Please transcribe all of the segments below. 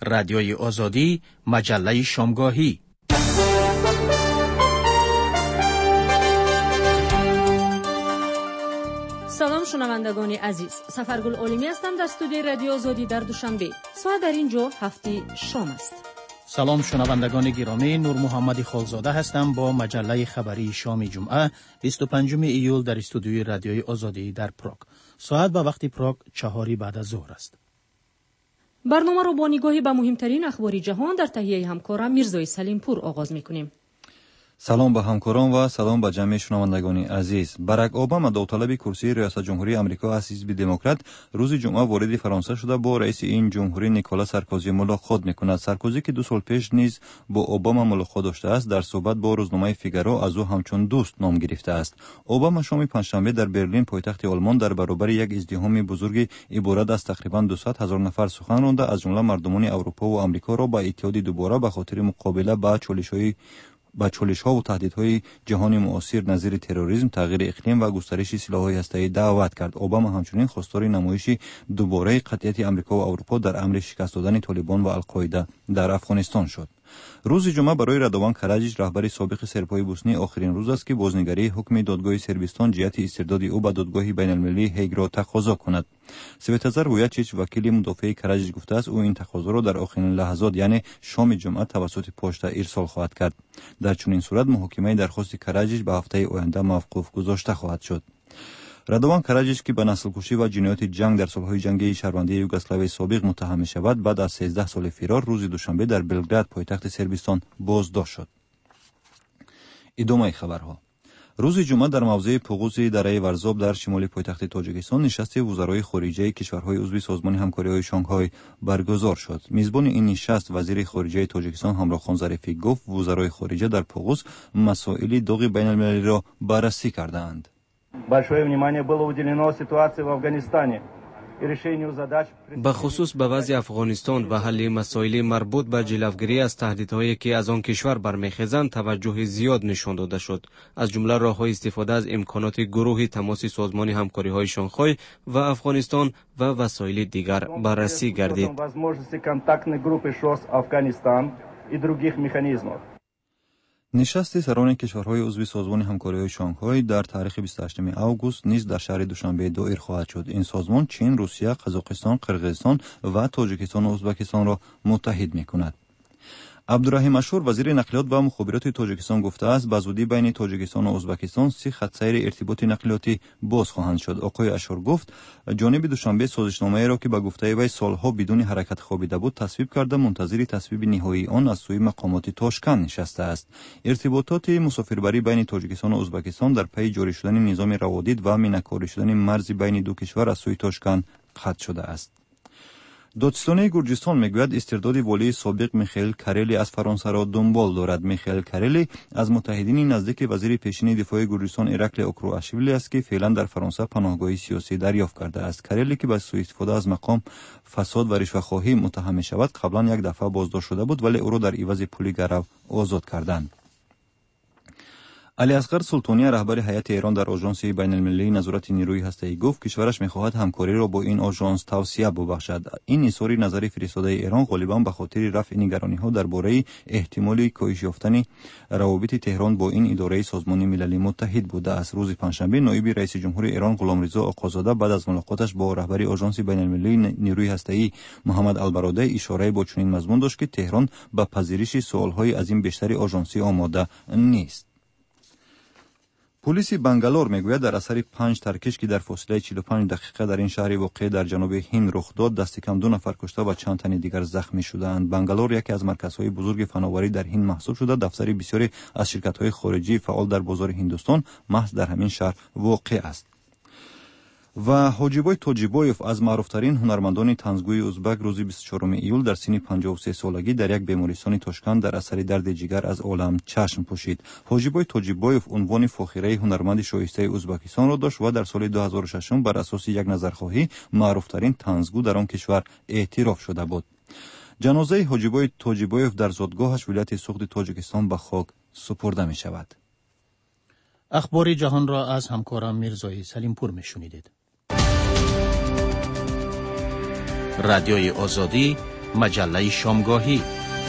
رادیوی آزادی، مجله شامگاهی. سلام شنوندگان عزیز، سفرگل عالمی هستم در استودیوی رادیو آزادی در دوشنبه. ساعت در اینجا 7 شام است. سلام شنوندگان گرامی، نور محمد خالزاده هستم با مجله خبری شام جمعه 25 ایول در استودیوی رادیوی آزادی در پراگ. ساعت به وقت پراگ 4 بعد از ظهر است. برنامه رو با نگاهی به مهمترین اخبار جهان در تهیه همکارم میرزای سلیم پور آغاز می‌کنیم. سلام به همکاران و سلام به جمعی شنوندگان عزیز. باراک اوباما داوطلب کرسی ریاست جمهوری آمریکا از حزب دموکرات روز جمعه وارد فرانسه شده با رئیس این جمهوری نیکولا سارکوزی ملاقات میکند. سارکوزی که 2 سال پیش نیز با اوباما ملاقات داشته است، در صحبت با روزنامه فیگارو از او همچون دوست نام گرفته است. اوباما شام پنجشنبه در برلین پایتخت آلمان در برابر یک ازدحام بزرگ عبارت از تقریبا 200,000 نفر سخن رانده، از جمله مردمان اروپا و آمریکا را با اتحاد دوباره به خاطر مقابله با چالش‌ها و تهدیدهای جهانی معاصر نظیر تروریسم، تغییر اقلیم و گسترش سلاح‌های هسته‌ای دعوت کرد. اوباما همچنین خواستار نمایش دوباره قطعیت آمریکا و اروپا در امر شکست دادن طالبان و القاعده در افغانستان شد. روز جمعه برای رادوان کراجیچ رهبر سابق سرپای بوسنی آخرین روز است که بازنگری حکم دادگاه سربستان جهت استرداد او به دادگاه بین‌المللی هیگ را تقاضا کند. سویتازار وویاچیچ وکیل مدافع کراجیچ گفته است او این تقاضا را در آخرین لحظات یعنی شام جمعه توسط پشت ارسال خواهد کرد. در چنین صورت محاکمه درخواست کراجیچ به هفته آینده موقوف گذاشته خواهد شد. رادوان کراجیچ که به نسل‌کشی و جنایات جنگ در سالهای جنگی شهروندی یوگسلاوی سابق متهم می‌شود، بعد از 13 سال فرار روز دوشنبه در بلگراد پایتخت سربستان بازداشت شد. ادامه خبرها. روز جمعه در موضع پوغوز دره ورزاب در شمال پایتخت تاجیکستان نشست وزرای خارجه کشورهای عضو سازمان همکاری‌های شانگهای برگزار شد. میزبان این نشست وزیر خارجه تاجیکستان همراخان ظریفی گفت وزرای خارجه در پوغوز مسائل داغ بین‌المللی را بررسی کردند. Большое внимание было уделено ситуации в Афганистане и решению задач. به خصوص به وضع افغانستان و حل مسائل مربوط به جلوگیری از تهدیدهایی که از آن کشور برمیخیزند توجه زیاد نشان داده شد. از جمله راه‌های استفاده از امکانات گروه تماس سازمان همکاری‌های شانگهای و افغانستان و وسایل دیگر بررسی گردید. نشست سران کشورهای عضو سازمان همکاری‌های شانگهای در تاریخ 28 اوگوست نیز در شهر دوشنبه دایر خواهد شد. این سازمان چین، روسیه، قزاقستان، قرقیزستان و تاجیکستان و ازبکستان را متحد می‌کند. عبدالرحیم اشور وزیر نقلیات و مخابرات تاجیکستان گفته است به زودی بین تاجیکستان و ازبکستان 3 خط سیر ارتباط نقلیاتی باز خواهند شد. آقای اشور گفت جانب دوشنبه سازشنامه‌ای را که به گفته وی سالها بدون حرکت خوابیده بود تصویب کرده منتظر تصویب نهایی آن از سوی مقامات تاشکند نشسته است. ارتباطات مسافربری بین تاجیکستان و ازبکستان در پی جاری شدن نظام روادید و مینه‌کاری شدن مرز بین دو کشور از سوی تاشکند قطع شده است. دادستانی گرجستان میگوید استرداد والی سابق میخائیل کاریلی از فرانسه را دنبال دارد. میخائیل کاریلی از متحدین نزدیک وزیر پیشین دفاع گرجستان ایرکل اوکرواشویلی است که فعلا در فرانسه پناهگاهی سیاسی دریافت کرده است. کاریلی که به سوء استفاده از مقام، فساد و رشوه‌خواهی متهم میشود قبلا یک دفعه بازداشت شده بود ولی او را در عوض پول گرو آزاد کردند. علی اصغر سلطانی رهبر هیئت ایران در آژانس بین‌المللی نظارت نیروی هسته‌ای گفت کشورش می‌خواهد همکاری را با این آژانس توسعه ببخشد. این اظهار نظری فرستاده ایران غالباً به خاطر رفع نگرانی‌ها درباره احتمال کاهش یافتن روابط تهران با این اداره سازمان ملل متحد بوده است. روز پنجشنبه نایب رئیس جمهور ایران غلامرضا آقازاده بعد از ملاقاتش با رهبر آژانس بین‌المللی نیروی هسته‌ای محمد البرادعی اشاره به چنین مضمون داشت که تهران به پذیرش سوال‌های از این بیشتر آژانسی آماده نیست. پلیس بنگالور میگوید در اثر 5 ترکش که در فاصله 45 دقیقه در این شهر واقع در جنوب هند رخ داد دست کم 2 نفر کشته و چند تن دیگر زخمی شدند. بنگالور یکی از مرکزهای بزرگ فناوری در هند محسوب شده. دفتر بسیاری از شرکت‌های خارجی فعال در بازار هندوستان محض در همین شهر واقع است. و حاجیبای تاجیبایف از معروفترین هنرمندان طنزگوی ازبک روز 24 ایول در سن 53 سالگی در یک بیمارستان تاشکند در اثر درد جگر از عالم چشم پوشید. حاجیبای تاجیبایف عنوان فاخره هنرمند شایسته ازبکستان را داشت و در سال 2006 بر اساس یک نظرخواهی معروفترین طنزگو در آن کشور اعتراف شده بود. جنازه حاجیبای تاجیبایف در زادگاهش ولایت سوخت تاجیکستان به خاک سپرده می شود. اخبار جهان را از همکارم میرزای سلیم پور میشنیدید. رادیوی آزادی مجله شامگاهی.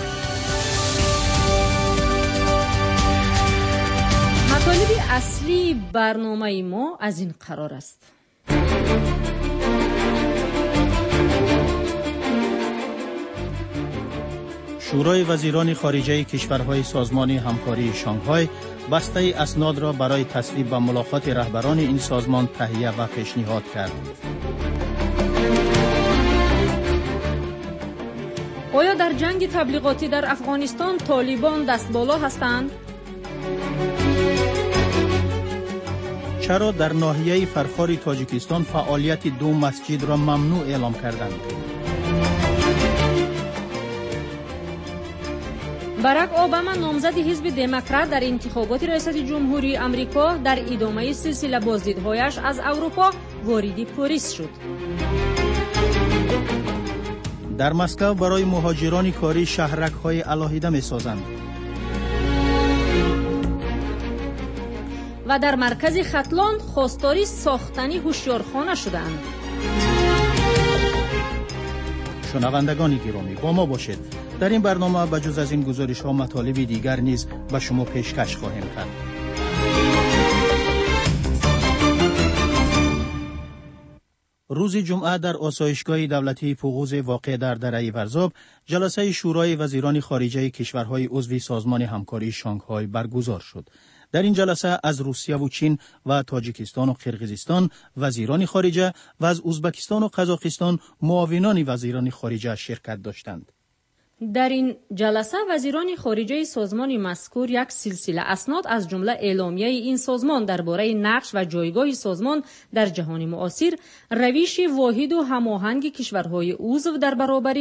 مطالب اصلی برنامه ما از این قرار است. شورای وزیران خارجه کشورهای سازمان همکاری شانگهای بسته اسناد را برای تصویب به ملاقات رهبران این سازمان تهیه و پیشنهاد کرد. آیا در جنگ تبلیغاتی در افغانستان طالبان دست بالا هستند؟ چرا در ناحیه فرخار تاجیکستان فعالیت دو مسجد را ممنوع اعلام کردند؟ باراک اوباما نامزد حزب دموکرات در انتخابات ریاست جمهوری آمریکا در ادامه سلسله بازدیدهایش از اروپا وارد پاریس شد. در مسکو برای مهاجران کاری شهرک‌های علاهیده می‌سازند. و در مرکز ختلاند خواستاری ساختنی هوشیارخانه شدند. شنوندگان گرامی با ما باشید. در این برنامه بجز از این گزارش‌ها مطالب دیگر نیز به شما پیشکش خواهیم کرد. روز جمعه در آسایشگاه دولتی پوغوز واقع در دره ورزاب جلسه شورای وزیران خارجه کشورهای عضو سازمان همکاری شانگهای برگزار شد. در این جلسه از روسیه و چین و تاجیکستان و قرقیزستان وزیران خارجه و از ازبکستان و قزاقستان معاونان وزیران خارجه شرکت داشتند. در این جلسه وزیران خارجه سازمان مذکور یک سلسله اسناد از جمله اعلامیه این سازمان درباره نقش و جایگاه سازمان در جهان معاصر، روش واحد و هماهنگ کشورهای عضو در برابر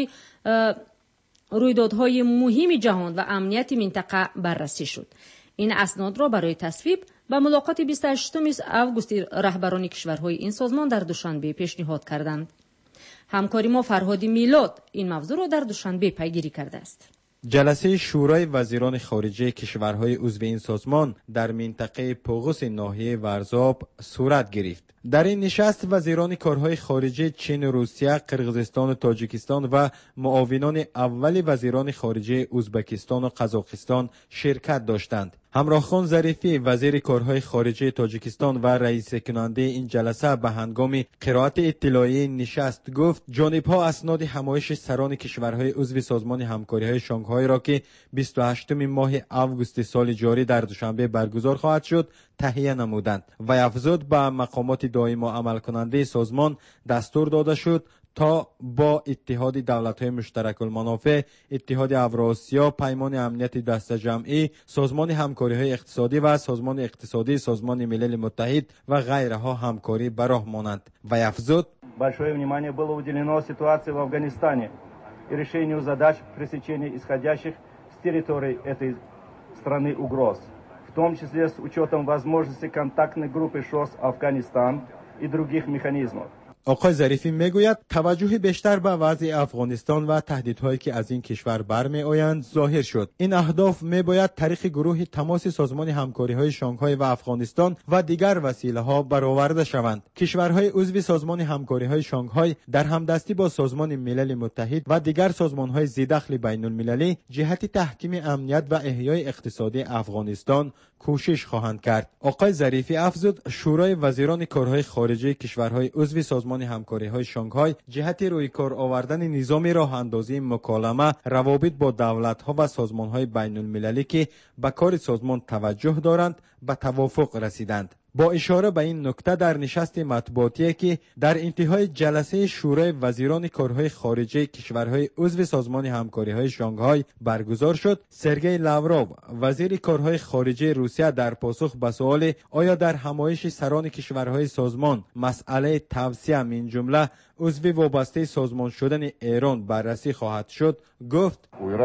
رویدادهای مهم جهان و امنیت منطقه بررسی شد. این اسناد را برای تصویب به ملاقات 28 اوگوست رهبران کشورهای این سازمان در دوشنبه پیشنهاد کردند. همکاری ما فرهاد میلاد این موضوع را در دوشنبه پیگیری کرده است. جلسه شورای وزیران خارجه کشورهای عضو این سازمان در منطقه پوغوس ناحیه ورزاب صورت گرفت. در این نشست وزیران کارهای خارجه چین، روسیه، قرقیزستان و تاجیکستان و معاونان اول وزیران خارجه ازبکستان و قزاقستان شرکت داشتند. همراهخان ظریفی وزیر کارهای خارجه تاجیکستان و رئیس کننده این جلسه به هنگام قرائت اطلاعیه نشست گفت جانب‌ها اسناد همایش سران کشورهای عضو سازمان همکاری‌های شانگهای را که 28 ماه اوگوست سال جاری در دوشنبه برگزار خواهد شد تهیه نمودند و افزود به مقامات دائم و عمل کننده سازمان دستور داده شد تا با اتحاد دولت‌های مشترک المنافع، اتحاد اوراسیا، پیمان امنیت دست جمعی، سازمان همکاری‌های اقتصادی و سازمان اقتصادی سازمان ملل متحد و غیرها همکاری به راه مانند و افزود Большое внимание было уделено ситуации в Афганистане и решению задач пресечения исходящих с территории этой страны угроз, в том числе с учетом возможности контактной группы ШОС Афганистан и других механизмов. آقای ظریفی میگوید توجه بیشتر به وضع افغانستان و تهدیدهایی که از این کشور برمی آیند ظاهر شد. این اهداف میباید طریق گروه تماس سازمان همکاری‌های شانگهای و افغانستان و دیگر وسیله‌ها برآورده شوند. کشورهای عضو سازمان همکاری‌های شانگهای در همدستی با سازمان ملل متحد و دیگر سازمان‌های ذی‌دخل بین‌المللی جهت تحکیم امنیت و احیای اقتصادی افغانستان کوشش خواهند کرد. آقای ظریفی افزود شورای وزیران کارهای خارجه کشورهای عضو سازمان همکاری‌های شانگهای جهت روی کار آوردن نظام راه اندازی مکالمه، روابط با دولت‌ها و سازمان‌های بین‌المللی که به کار سازمان توجه دارند به توافق رسیدند. با اشاره به این نکته در نشست مطبوعاتی که در انتهای جلسه شورای وزیران کارهای خارجه کشورهای عضو سازمان همکاری‌های شانگهای برگزار شد، سرگئی لاوروف وزیر کارهای خارجه روسیه در پاسخ به سوال آیا در همایش سران کشورهای سازمان مسئله توسعه من جمله عضو وابسته سازمان شدن ایران بررسی خواهد شد گفت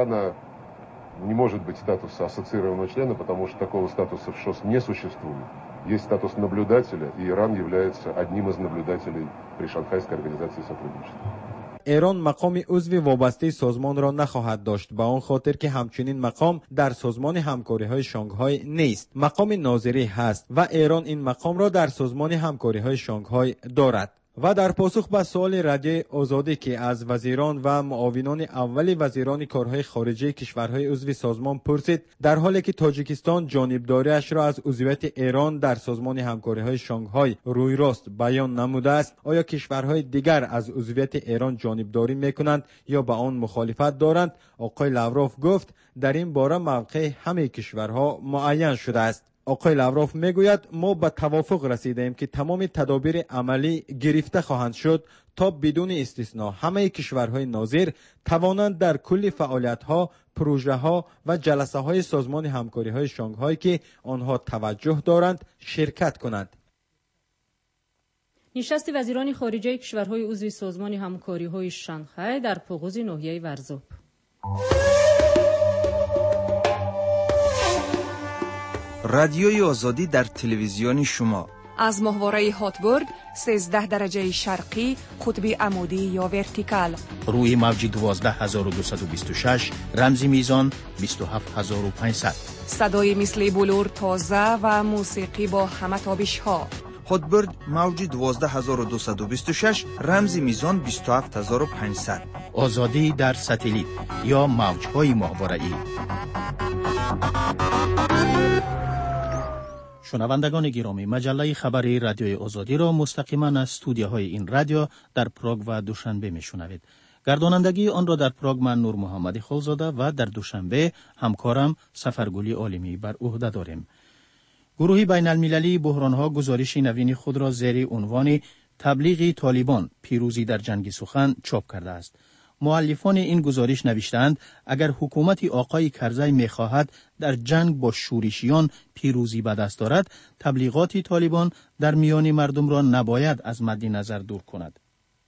не может быть статуса ассоциированного члена, потому что такого статуса в ШОС не существует. Есть статус наблюдателя, и Иран является одним из наблюдателей при Шанхайской организации сотрудничества. ایران مقام عضو وابسته سازمان را نخواهد داشت به آن خاطر که همچنین مقام در سازمان همکاری‌های شانگهای نیست، مقام ناظری هست و ایران این مقام را در سازمان همکاری‌های شانگهای دارد. و در پاسخ به سوال رادیوی آزادی که از وزیران و معاونان اول وزیران کارهای خارجه کشورهای عضو سازمان پرسید، در حالی که تاجیکستان جانبداریش را از عضویت ایران در سازمان همکاری‌های شانگهای روی راست بیان نموده است، آیا کشورهای دیگر از عضویت ایران جانبداری میکنند یا به آن مخالفت دارند؟ آقای لاوروف گفت در این باره موقع همه کشورها معین شده است. آقای لاوروف میگوید ما به توافق رسیدیم که تمام تدابیر عملی گرفته خواهند شد تا بدون استثنا همه کشورهای ناظر توانند در کل فعالیت‌ها، پروژه‌ها و جلسه‌های سازمان همکاری‌های شانگهای که آنها توجه دارند شرکت کنند. نشست وزیران خارجه کشورهای عضو سازمان همکاری‌های شانگهای در پوغوز ناحیه ورزوب. رادیوی آزادی در تلویزیون شما از ماهواره هاتبورد 13 درجه شرقی قطب عمودی یا ورتیکال، روی موج 12226 رمزی میزان 27500، صدای مثل بلور تازه و موسیقی با همه تابش ها. هاتبورد موج 12226 رمزی میزان 27500. آزادی در ساتلیت یا موج‌های ماهواره‌ای. شنوندگان گرامی، مجله خبری رادیوی آزادی را مستقیما از استودیوهای این رادیو در پراگ و دوشنبه میشنوید. گردانندگی آن را در پراگ من نور محمدی خالزاده و در دوشنبه همکارم سفرگلی عالمی بر عهده داریم. گروه بین المللی بحرانها گزارش نوین خود را زیر عنوان تبلیغ طالبان پیروزی در جنگ سخن چاپ کرده است. مؤلفان این گزارش نوشتند اگر حکومت آقای کرزی می‌خواهد در جنگ با شورشیان پیروزی به دست دارد، تبلیغات طالبان در میان مردم را نباید از مد نظر دور کند.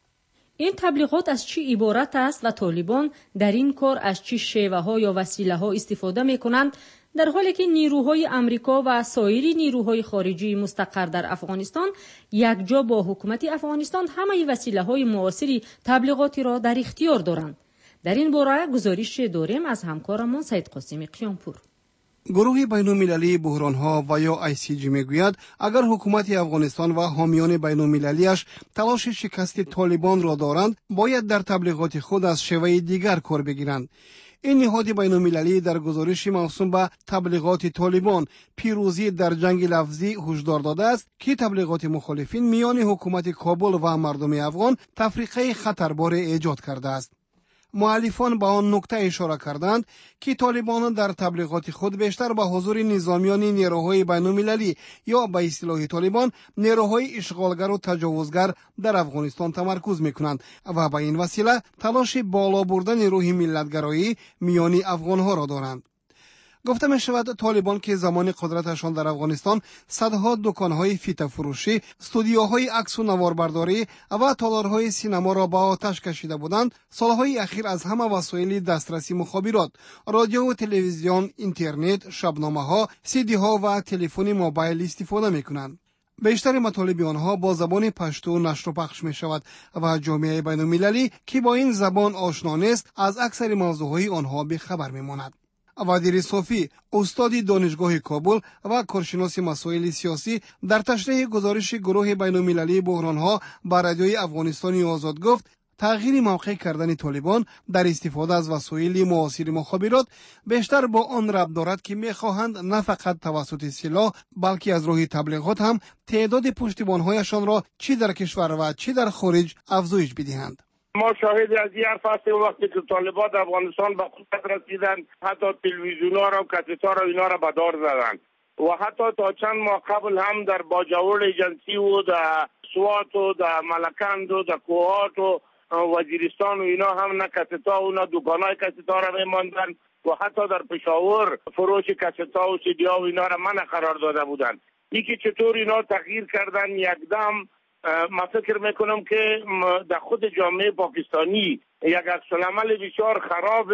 این تبلیغات از چی عبارت است و طالبان در این کار از چی شیوه‌ها یا وسیله‌ها استفاده می‌کنند، در حالی که نیروهای امریکا و سایر نیروهای خارجی مستقر در افغانستان یکجا با حکومت افغانستان همه وسیله‌های معاصر تبلیغاتی را در اختیار دارند. در این باره گزارش داریم از همکارمان سید قاسم قیامپور. گروه بین‌المللی بحران‌ها و یا ICG میگوید اگر حکومت افغانستان و حامیان بین‌المللی‌اش تلاش شکست طالبان را دارند، باید در تبلیغات خود از شیوه دیگر کار بگیرند. این نهاد بین‌المللی در گزارش موسوم به تبلیغات طالبان پیروزی در جنگ لفظی هشدار داده است که تبلیغات مخالفین میان حکومت کابل و مردم افغان تفریقه خطربار ایجاد کرده است. مؤلفان به آن نکته اشاره کردند که طالبان در تبلیغات خود بیشتر به حضور نظامیان نیروهای بین‌المللی یا به اصطلاح طالبان نیروهای اشغالگر و تجاوزگر در افغانستان تمرکز میکنند و به این وسیله تلاش بالا بردن روح ملتگرایی میان افغانها را دارند. گفته می شود طالبان که زمان قدرتشان در افغانستان صدها دکانهای فیته فروشی، استودیوهای عکس و نواربرداری و تالارهای سینما را به آتش کشیده بودند، سالهای اخیر از همه وسایل دسترسی مخابرات، رادیو و تلویزیون، اینترنت، شبنامه‌ها، سیدی‌ها و تلفن موبایل استفاده می‌کنند. بیشتر مطالب آنها با زبان پشتو نشر و پخش می شود و جامعه بین المللی که با این زبان آشنا نیست از اکثر موضوعهای آنها به خبر می ماند. وادیر صوفی، استاد دانشگاه کابل و کارشناس مسائل سیاسی، در تشریح گزارش گروه بین‌المللی بحران‌ها بر رادیوی افغانستانی آزاد گفت تغییر موقع کردن طالبان در استفاده از وسایل معاصر مخابرات بیشتر با آن ربط دارد که می‌خواهند نه فقط توسط سلاح بلکه از راه تبلیغات هم تعداد پشتیبان‌هایشان را چه در کشور و چه در خارج افزایش بدهند. ما شاهد از این حرف هستیم وقتی که طالبان افغانستان به قدرت رسیدن، حتی تلویزیون‌ها را و کسیت‌ها را اینا را به دار زدند و حتی تا چند ماه قبل هم در باجوړ ایجنسی و در سوات و در ملکند و در کوهات و وزیرستان و اینا هم نه کسیت‌ها و نه دکان‌های کسیت‌ها را می‌ماندن و حتی در پشاور فروش کسیت‌ها و سیدی‌ها و اینا را منع قرار داده بودند. اینکه چطور اینا تغییر کردن یکدم، من فکر میکنم که در خود جامعه پاکستانی یک عکس‌العمل بسیار خراب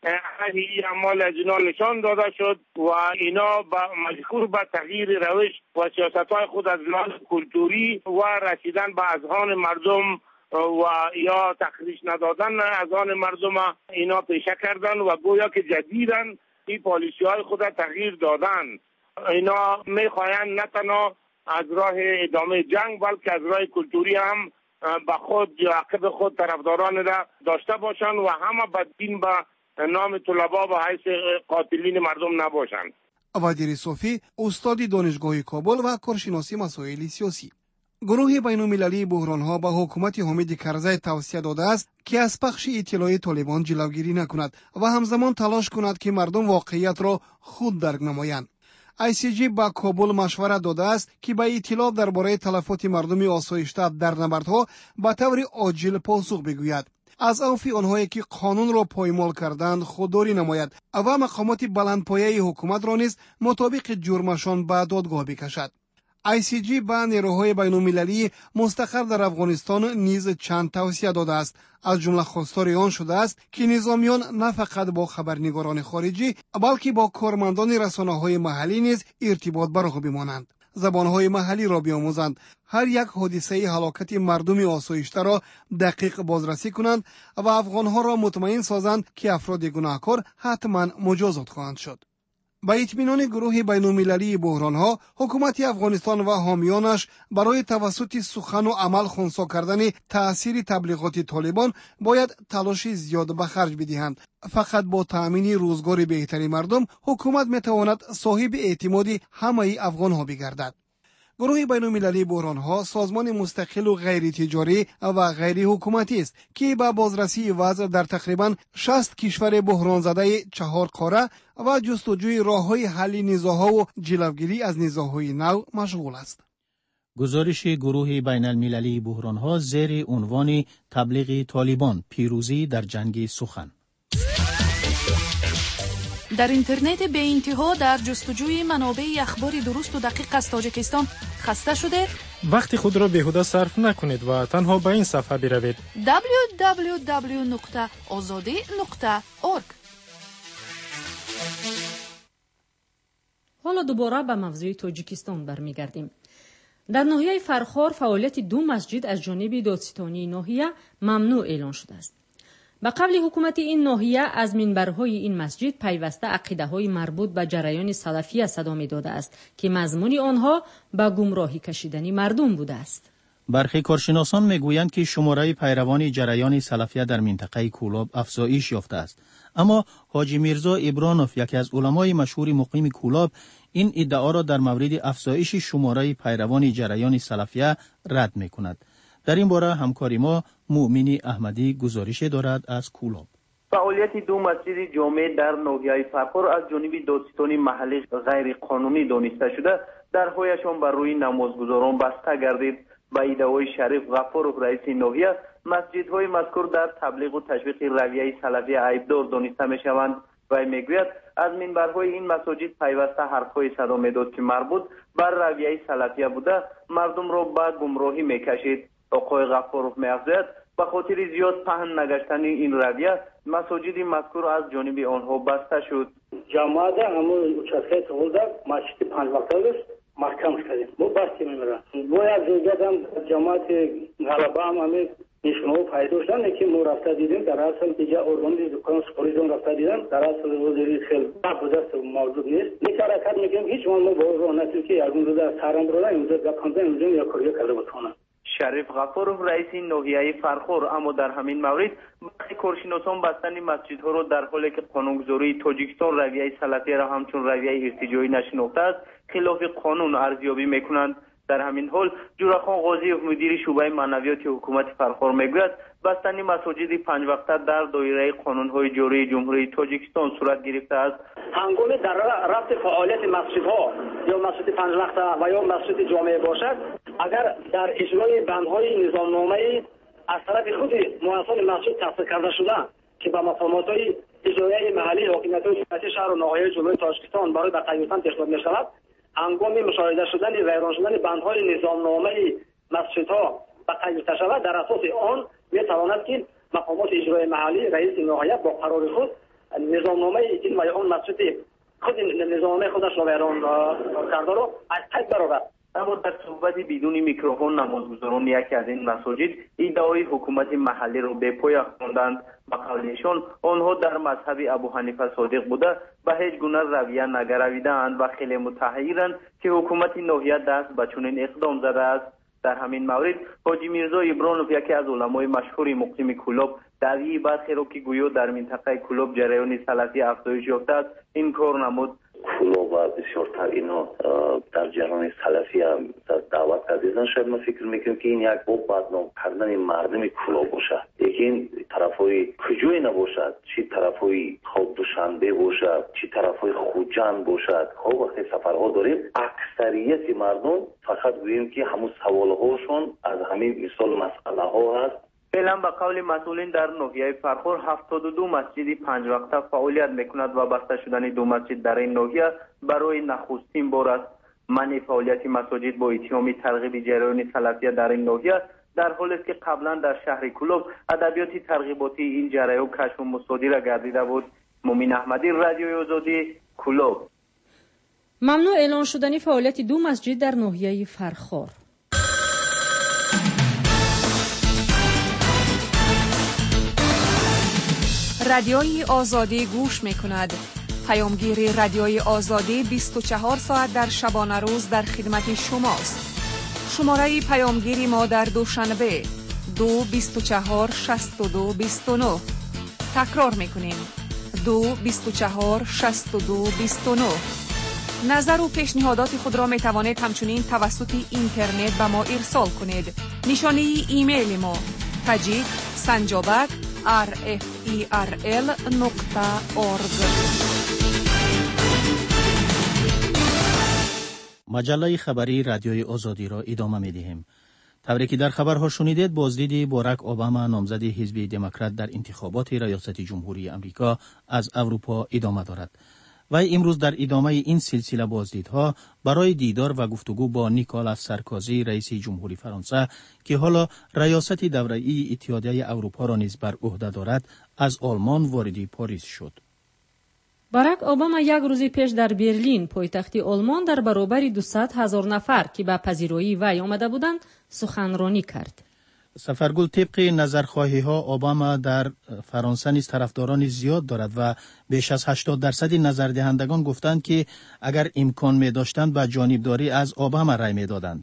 این اعمال از اینا نشان داده شد و اینا مجبور به تغییر روش و سیاست‌های خود از لحاظ کلتوری و رسیدن به اذهان مردم و یا تخریش ندادن اذهان مردم اینا پیشه کردن و گویا که جدیداً این پالیسی‌های خود تغییر دادن. اینا میخواین نه تنها از راه ادامه جنگ بلکه از راه کلتوری هم به خود یا عقب خود طرفداران را داشته باشند و همه بدبین به نام طلبا به حیث قاتلین مردم نباشند. وادیر صوفی استاد دانشگاه کابل و کارشناسی مسائل سیاسی. گروه بین‌المللی بحران‌ها به حکومت حامد کرزی توصیه داده است که از پخش اطلاعات طالبان جلوگیری نکند و همزمان تلاش کند که مردم واقعیت را خود درک نمایند. ICG با کابل مشورت داده است که به اطلاع درباره تلفات مردم آسایشته در نبردها به طور عاجل پاسخ بگوید. از عفو آنهایی که قانون را پایمال کردند خودداری نماید و مقامات بلندپایه حکومت را نیز مطابق جرمشان به دادگاه بکشد. ICG به نیروهای بین‌المللی مستقر در افغانستان نیز چند توصیه داده است. از جمله خواستار آن شده است که نظامیان نه فقط با خبرنگاران خارجی بلکه با کارمندان رسانه‌های محلی نیز ارتباط برقرار بمانند، زبانهای محلی را بیاموزند، هر یک حادثه هلاکت مردم آسایشته را دقیق بازرسی کنند و افغانها را مطمئن سازند که افراد گناهکار حتما مجازات خواهند شد. با اطمینان گروه بین‌المللی بحران‌ها، حکومت افغانستان و حامیانش برای توسط سخن و عمل خنثی کردن تأثیر تبلیغات طالبان باید تلاش زیاد به خرج بدهند. فقط با تأمین روزگار بهتری مردم، حکومت میتواند صاحب اعتماد همه افغان‌ها بگردد. گروه بین‌المللی بحران‌ها سازمان مستقل و غیر تجاری و غیر حکومتی است که با بازرسی وضع در تقریباً 60 کشور بحران زده 4 قاره و جستجوی راه‌های حل نزاع‌ها و جلوگیری از نزاع‌های نو مشغول است. گزارش گروه بین‌المللی بحران‌ها زیر عنوان تبلیغ طالبان پیروزی در جنگ سخن. در اینترنت به انتها در جستجوی منابع اخبار درست و دقیق از تاجیکستان خسته شده؟ وقت خود را بیهوده صرف نکنید و تنها به این صفحه بروید: www.azadi.org. حالا دوباره به موضوع تاجیکستان برمیگردیم. در ناحیه فرخار فعالیت 2 مسجد از جانب دادستانی ناحیه ممنوع اعلان شده است. به قبل حکومت این ناحیه از منبرهای این مسجد پیوسته عقیده‌های مربوط به جریان سلفیه صدا می‌داده است که مضمون آنها به گمراهی کشیدن مردم بوده است. برخی کارشناسان میگویند که شماره پیروان جریان سلفیه در منطقه کولاب افزایش یافته است. اما حاجی میرزا ابرانوف، یکی از علمای مشهور مقیم کولاب، این ادعا را در مورد افزایش شماره پیروان جریان سلفیه رد می‌کند. در این باره همکاری ما مؤمن احمدی گزارش دارد از کولاب. فعالیت 2 مسجد جامع در ناحیه فرخار از جانب دادستانی محلی غیر قانونی دانسته شده، درهایشان بر روی نمازگزاران بسته گردید. با ادعای شریف غفارov رئیس ناحیه، مسجدهای مذکور در تبلیغ و تشویق رویه سلفی عیبدار دانسته میشوند. و میگوید از منبرهای این مساجد پیوسته حرفهای صدا میداد که مربوط بر رویه سلفیه بوده مردم را به گمراهی میکشید. آقای غفارov می‌افزاید به خاطر زیاد پهن نگشتن این رویه مساجد مذکور از جانب آنها بسته شد. جماعت همون چرخه تولده مسجد 5 وقته است محکم کردیم. ما بسته می‌مرم. باید زیاد هم جماعت غلبه هم همه نشونه پیدا شدن که ما رفته دیدیم در اصل دیگه ارگان دکان سپاریشون رفته دیدن در اصل وزیری خیلی بودست موجود نیست. این حرکت میکنیم هیچ ما با رونتی که از اون روز سرم برای اونجا گپنده اونجا یا کاری کرده بتونن. شریف غفارov رئیس ناحیه فرخار اما در همین مورد برخی کارشناسان بستن مسجدها را در حالی که قانونگذاری تاجیکستان رویه سلفیه را همچون رویه ارتجاعی نشناخته است خلاف قانون ارزیابی میکنند. در همین حال جورخان قاضی مدیر شعبه معنویات حکومت فرخار میگوید بستن مساجد 5 وقته در دایره قانون‌های جاری جمهوری تاجیکستان صورت گرفته است. هنگامی در رفت فعالیت مسجدها یا مسجد 5 وقته و یا مسجد جامع باشد، اگر در اجرای بندهای نظامنامه از طرف خود مؤسسان مسجد تصدیق کرده شده که به مفاهیم‌های اجرایی محلی حاکمیت‌های شهر و ناحیه جمهوری تاجیکستان برای به قیمتاً تشکیل می‌شود، هنگامی مشاهده شدن ویران شدن بندهای نظامنامه مسجدها به قیمت شود، در اساس آن می‌تواند که مقامات اجرایی محلی رئیس ناحیه با قرار خود نظامنامه این و آن مسجد خود نظامنامه خودش را ویران کرده را از قید برآورد. اما در صحبت بدون میکروفون نمازگزاران یکی از این مساجد ادعای حکومت محلی را به پای خواندند. به قولشان آنها در مذهب ابو حنیفه صادق بوده به هیچ گونه رویه نگرویدند و خیلی متحیرند که حکومت ناحیه دست به چنین اقدام زده است. در همین مورد حاجی میرزا ابرانوف یکی از علمای مشهور مقیم کلوب دعوی برخی را که گویا در منطقه کلوب جریان سلفی افزایش یافته است این کار نمود. کلوب و بسیارتر اینا در جریان سلفی هم دعوت کردن. شاید ما فکر میکنیم که این یک بدنام کردن مردم کلوب باشد، لیکن طرفای کجوی نباشد، چی طرفای خود دوشنبه باشد، چی طرفای خوجند باشد. خب وقتی سفرها داریم اکثریت مردم فقط گوییم که همون سوالهاشون از همین مثال مسئله ها هست. فعلا به قول مسئولین در ناحیه فرخور 72 مسجد 5 وقته فعالیت میکند و بسته شدن 2 مسجد در این ناحیه برای نخستین بار است. منع فعالیت مساجد با اتهام ترغیب جریان سلفیه در این ناحیه در حالی است که قبلا در شهر کلوب ادبیات ترغیباتی این جریان کشف و مصادره گردیده بود. مومن احمدی، رادیوی آزادی، کلوب. ممنوع اعلان شدن فعالیت 2 مسجد در ناحیه فرخور. رادیوی آزادی گوش می کند. پیامگیر رادیوی آزادی 24 ساعت در شبانه روز در خدمت شماست. شماره پیامگیری ما در دوشنبه 2 24 62 29. تکرار می کنیم 2 24 62 29. نظر و پیشنهادات خود را می توانید همچنین توسط اینترنت به ما ارسال کنید. نشانی ایمیل ما tajik@rferl.org. مجله خبری رادیوی آزادی را ادامه می‌دهیم. طوری که در خبرها شنیدید، بازدید باراک اوباما نامزد حزب دموکرات در انتخابات ریاست جمهوری آمریکا از اروپا ادامه دارد. وی امروز در ادامه این سلسله بازدیدها برای دیدار و گفتگو با نیکولاس سارکوزی رئیس جمهوری فرانسه که حالا ریاست دوره‌ای اتحادیه اروپا را نیز بر عهده دارد از آلمان وارد پاریس شد. باراک اوباما یک روز پیش در برلین پایتخت آلمان در برابر 200,000 نفر که به پذیرایی وی آمده بودند سخنرانی کرد. سفرگل طبق نظرخواهی‌ها اوباما در فرانسه نیز طرفداران زیاد دارد و بیش از 80% نظردهندگان گفتند که اگر امکان می داشتند به جانبداری از اوباما رای می دادند.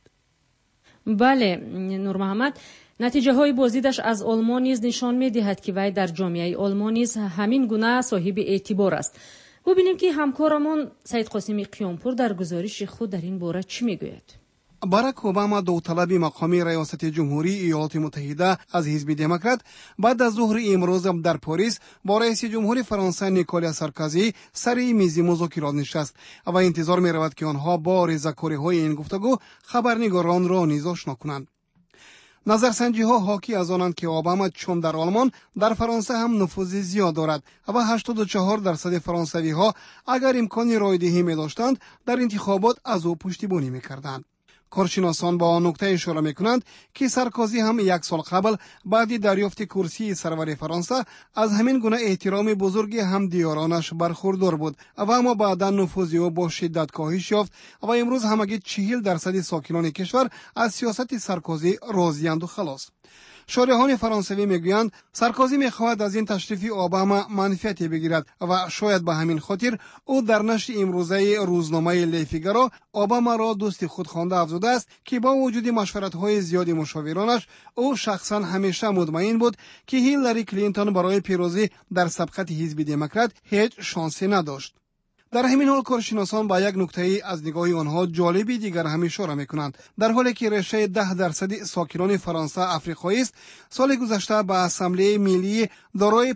بله نور محمد، نتیجه های بازدیدش از آلمان نیز نشان می دهد که وی در جامعه آلمان نیز همین گونه صاحب اعتبار است. ببینیم که همکارمان سید قاسمی قیامپور در گزارش خود در این باره چی می گوید. باراک اوباما داوطلب مقامی ریاست جمهوری ایالات متحده از حزب دموکرات بعد از ظهر امروز در پاریس با رئیس جمهوری فرانسه نیکولاس سارکوزی سر میز مذاکرات نشست و انتظار می رود که آنها با ریزه‌کاری های این گفتگو خبرنگاران را نیز آشنا کنند. نظرسنجی ها حاکی از آنند که اوباما چون در آلمان در فرانسه هم نفوذ زیاد دارد و 84% فرانسوی ها اگر امکانی رایدهی می داشتند در انتخابات از او پشتیبانی می کردند. کارشناسان با آن نکته اشاره می‌کنند که سارکوزی هم 1 سال قبل بعد دریافت کرسی سرور فرانسه از همین گونه احترام بزرگی همدیارانش برخوردار بود و اما بعدا نفوذ او با شدت کاهش یافت و امروز همگی 40% ساکنان کشور از سیاست سارکوزی راضی‌اند و خلاص. شارحان فرانسوی میگویند سارکوزی میخواهد از این تشریف اوباما منفعتی بگیرد و شاید به همین خاطر او در نشر امروزه روزنامه لیفیگارو اوباما را دوست خود خوانده افزوده است که با وجود مشورت‌های زیاد مشاورانش او شخصا همیشه مطمئن بود که هیلاری کلینتون برای پیروزی در سبقت حزب دموکرات هیچ شانسی نداشت. در همین حال کارشناسان با یک نکته از نگاه آنها جالبی دیگر هم اشاره می‌کنند. در حالی که ریشه 10% ساکنان فرانسه آفریقایی است، سال گذشته به اسامبله ملی دارای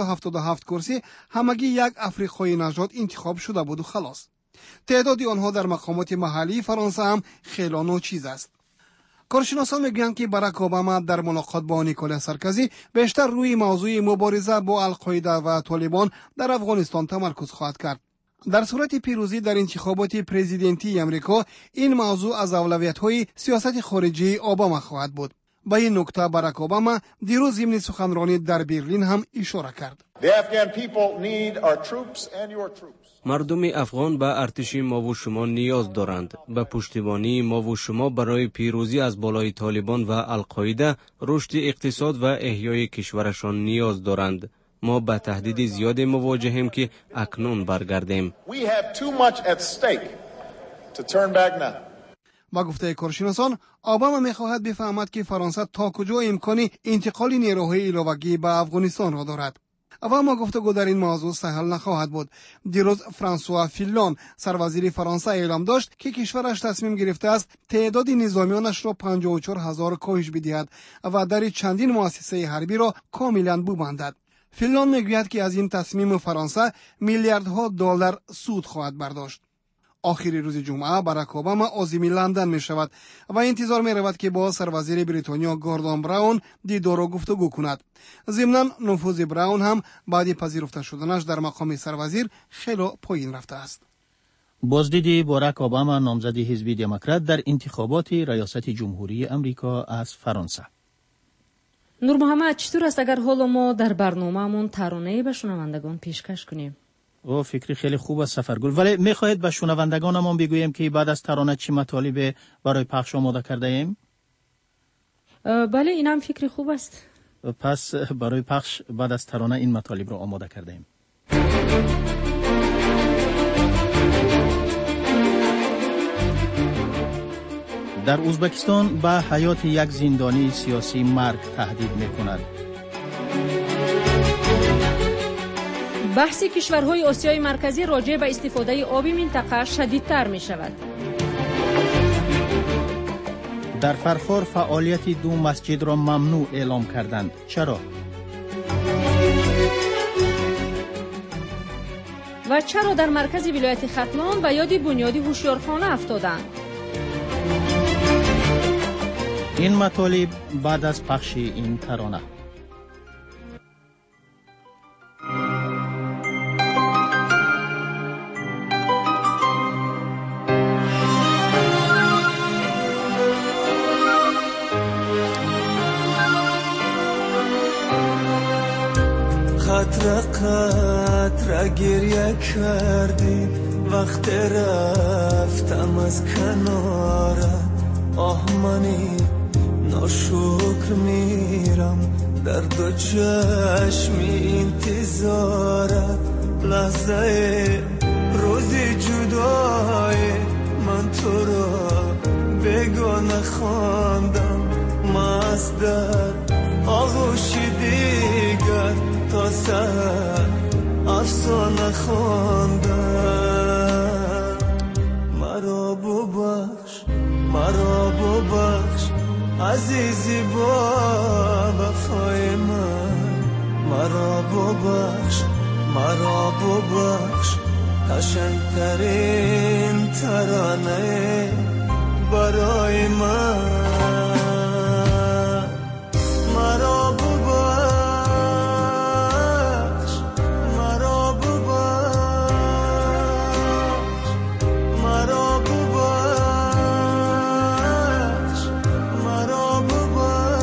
577 کرسی همگی یک آفریقایی نژاد انتخاب شده بود و خلاص. تعداد آنها در مقامات محلی فرانسه هم خیلی ناچیز است. کارشناسان میگویند که باراک اوباما در ملاقات با نیکولاس سارکوزی بیشتر روی موضوع مبارزه با القاعده و طالبان در افغانستان تمرکز خواهد کرد. در صورت پیروزی در انتخابات پرزیدنتی امریکا این موضوع از اولویت‌های سیاست خارجی اوباما خواهد بود. به این نکته باراک اوباما دیروز ضمن سخنرانی در برلین هم اشاره کرد. مردم افغان به ارتش ما و شما نیاز دارند. به پشتیبانی ما و شما برای پیروزی از بالای طالبان و القاعده، رشد اقتصاد و احیای کشورشان نیاز دارند. ما به تهدید زیاد مواجهیم که اکنون برگردیم. با گفته کارشناسان اوباما می‌خواهد بفهمد که فرانسه تا کجا امکان انتقال نیروهای ایلاوگی به افغانستان را دارد. اما گفتگو در این موضوع سهل نخواهد بود. دیروز فرانسوا فیلون سروزیر فرانسه اعلام داشت که کشورش تصمیم گرفته است تعداد نظامیانش را 54,000 کاهش بدهد و در چندین مؤسسه حربی را کاملا ببندد. فیلون میگوید که از این تصمیم فرانسه میلیاردها دلار سود خواهد برداشت. آخر روز جمعه باراک اوباما عازم لندن می شود و انتظار می رود که با سروزیر بریتانیا گوردون براون دیدار و گفتگو کند. ضمناً نفوذ براون هم بعد پذیرفته شدنش در مقام سروزیر خیلی پایین رفته است. بازدید باراک اوباما نامزد حزب دموکرات در انتخابات ریاست جمهوری امریکا از فرانسه. نور محمد، چطور است اگر حالا ما در برنامه‌مون ترانه‌ای به شنوندگان پیشکش کنیم؟ فکری خیلی خوب است سفرگل، ولی میخواهید به شنوندگانمون بگوییم که بعد از ترانه چی مطالب برای پخش آماده کرده ایم؟ بله، این هم فکری خوب است. پس برای پخش بعد از ترانه این مطالب را آماده کرده ایم. در ازبکستان به حیات یک زندانی سیاسی مرگ تهدید می‌کند. بحث کشورهای آسیای مرکزی راجع به استفاده آب منطقه شدیدتر می شود. در فرخار فعالیت دو مسجد را ممنوع اعلام کردند. چرا؟ و چرا در مرکز ولایت ختلان به یاد بنیاد هوشیارخانه افتادند؟ این مطالب بعد از پخش این ترانه. قطره قطره گریه کردی وقت رفتم از کنارت. آه منی ناشکر میرم در دو چشمی انتظارت. لحظه روزی جدای من تو را بگانه خواندم. مست در آغوش دیگر تا سحر افسانه خواندم. مرا ببخش مرا ببخش عزیزی با وفای من. مرا ببخش مرا ببخش قشنگترین ترانه برای من. مرا ببخش مرا ببخش مرا ببخش مرا ببخش.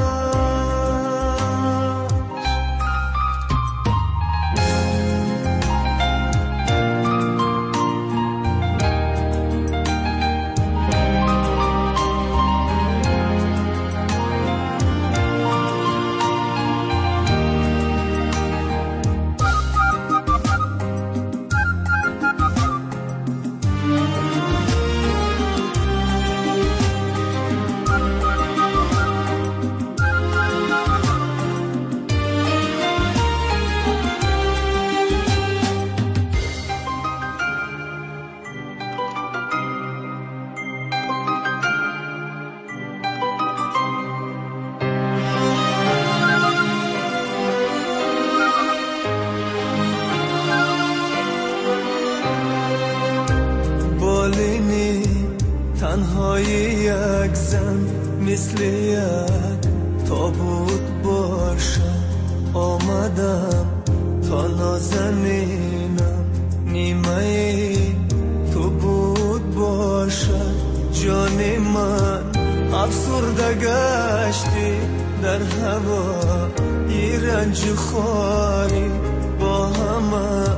تنهای یک زن مثل یک تابوت باشم. آمدم تا نازنینم نیمه تو بود باشد. جان من افسرده گشتی در هوا ای رنج خواری. با همه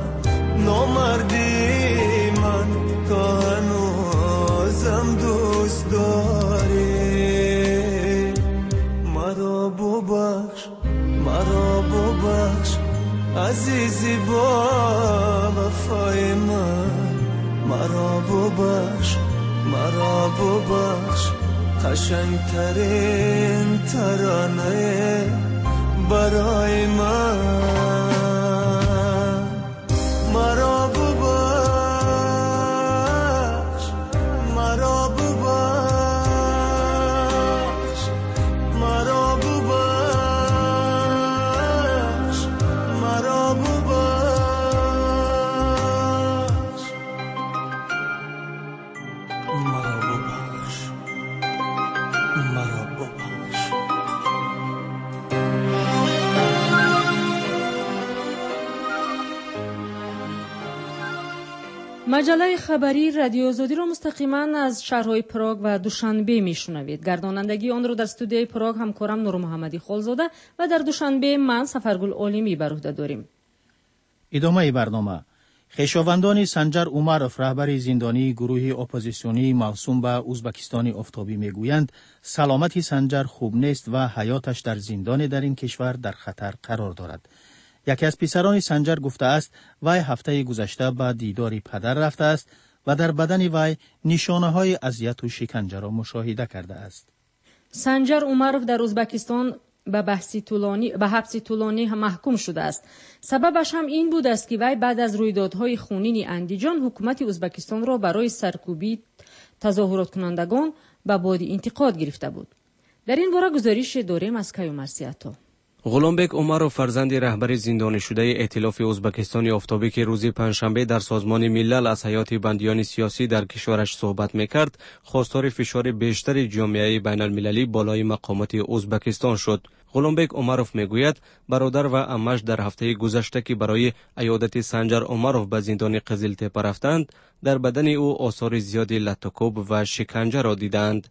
نامردی من تا هنوزم دوست داری. مرا ببخش مرا ببخش عزیزی با وفای من. مرا ببخش مرا ببخش قشنگترین ترانه برای من مرا ببخش مرا ببخش مرا ببخش مرا ببخش مرا ببخش مرا ببخش. مجله خبری رادیو آزادی را مستقیما از شهرهای پراگ و دوشنبه میشنوید. گردانندگی آن را در استودیوی پراگ همکارم نور محمدی خالزاده و در دوشنبه من سفرگل عالمی بر عهده داریم. ادامه برنامه. خویشاوندان سنجر عمرов رهبر زندانی گروه اپوزیسیونی موسوم به ازبکستان آفتابی میگویند سلامت سنجر خوب نیست و حیاتش در زندان در این کشور در خطر قرار دارد. یکی از پسران سنجر گفته است وی هفته گذشته به دیدار پدر رفته است و در بدن وی نشانه‌های اذیت و شکنجه را مشاهده کرده است. سنجر عمرов در ازبکستان به حبس طولانی محکوم شده است. سببش هم این بود است که وی بعد از رویدادهای خونین اندیجان حکومت ازبکستان را برای سرکوبی تظاهرات کنندگان به باد انتقاد گرفته بود. در این باره گزارش داریم از کیومرسیاتو. غلامبک عمرov فرزند رهبر زندانی شده ائتلاف ازبکستان آفتابی که روز پنجشنبه در سازمان ملل از حیات بندیان سیاسی در کشورش صحبت میکرد، خواستار فشار بیشتر جامعه بین المللی بالای مقامات ازبکستان شد. غلامبک عمرov میگوید برادر و عمش در هفته گذشته که برای عیادت سنجر عمرov به زندان قزلتپه رفتند، در بدن او آثار زیادی لطکوب و شکنجه را دیدند.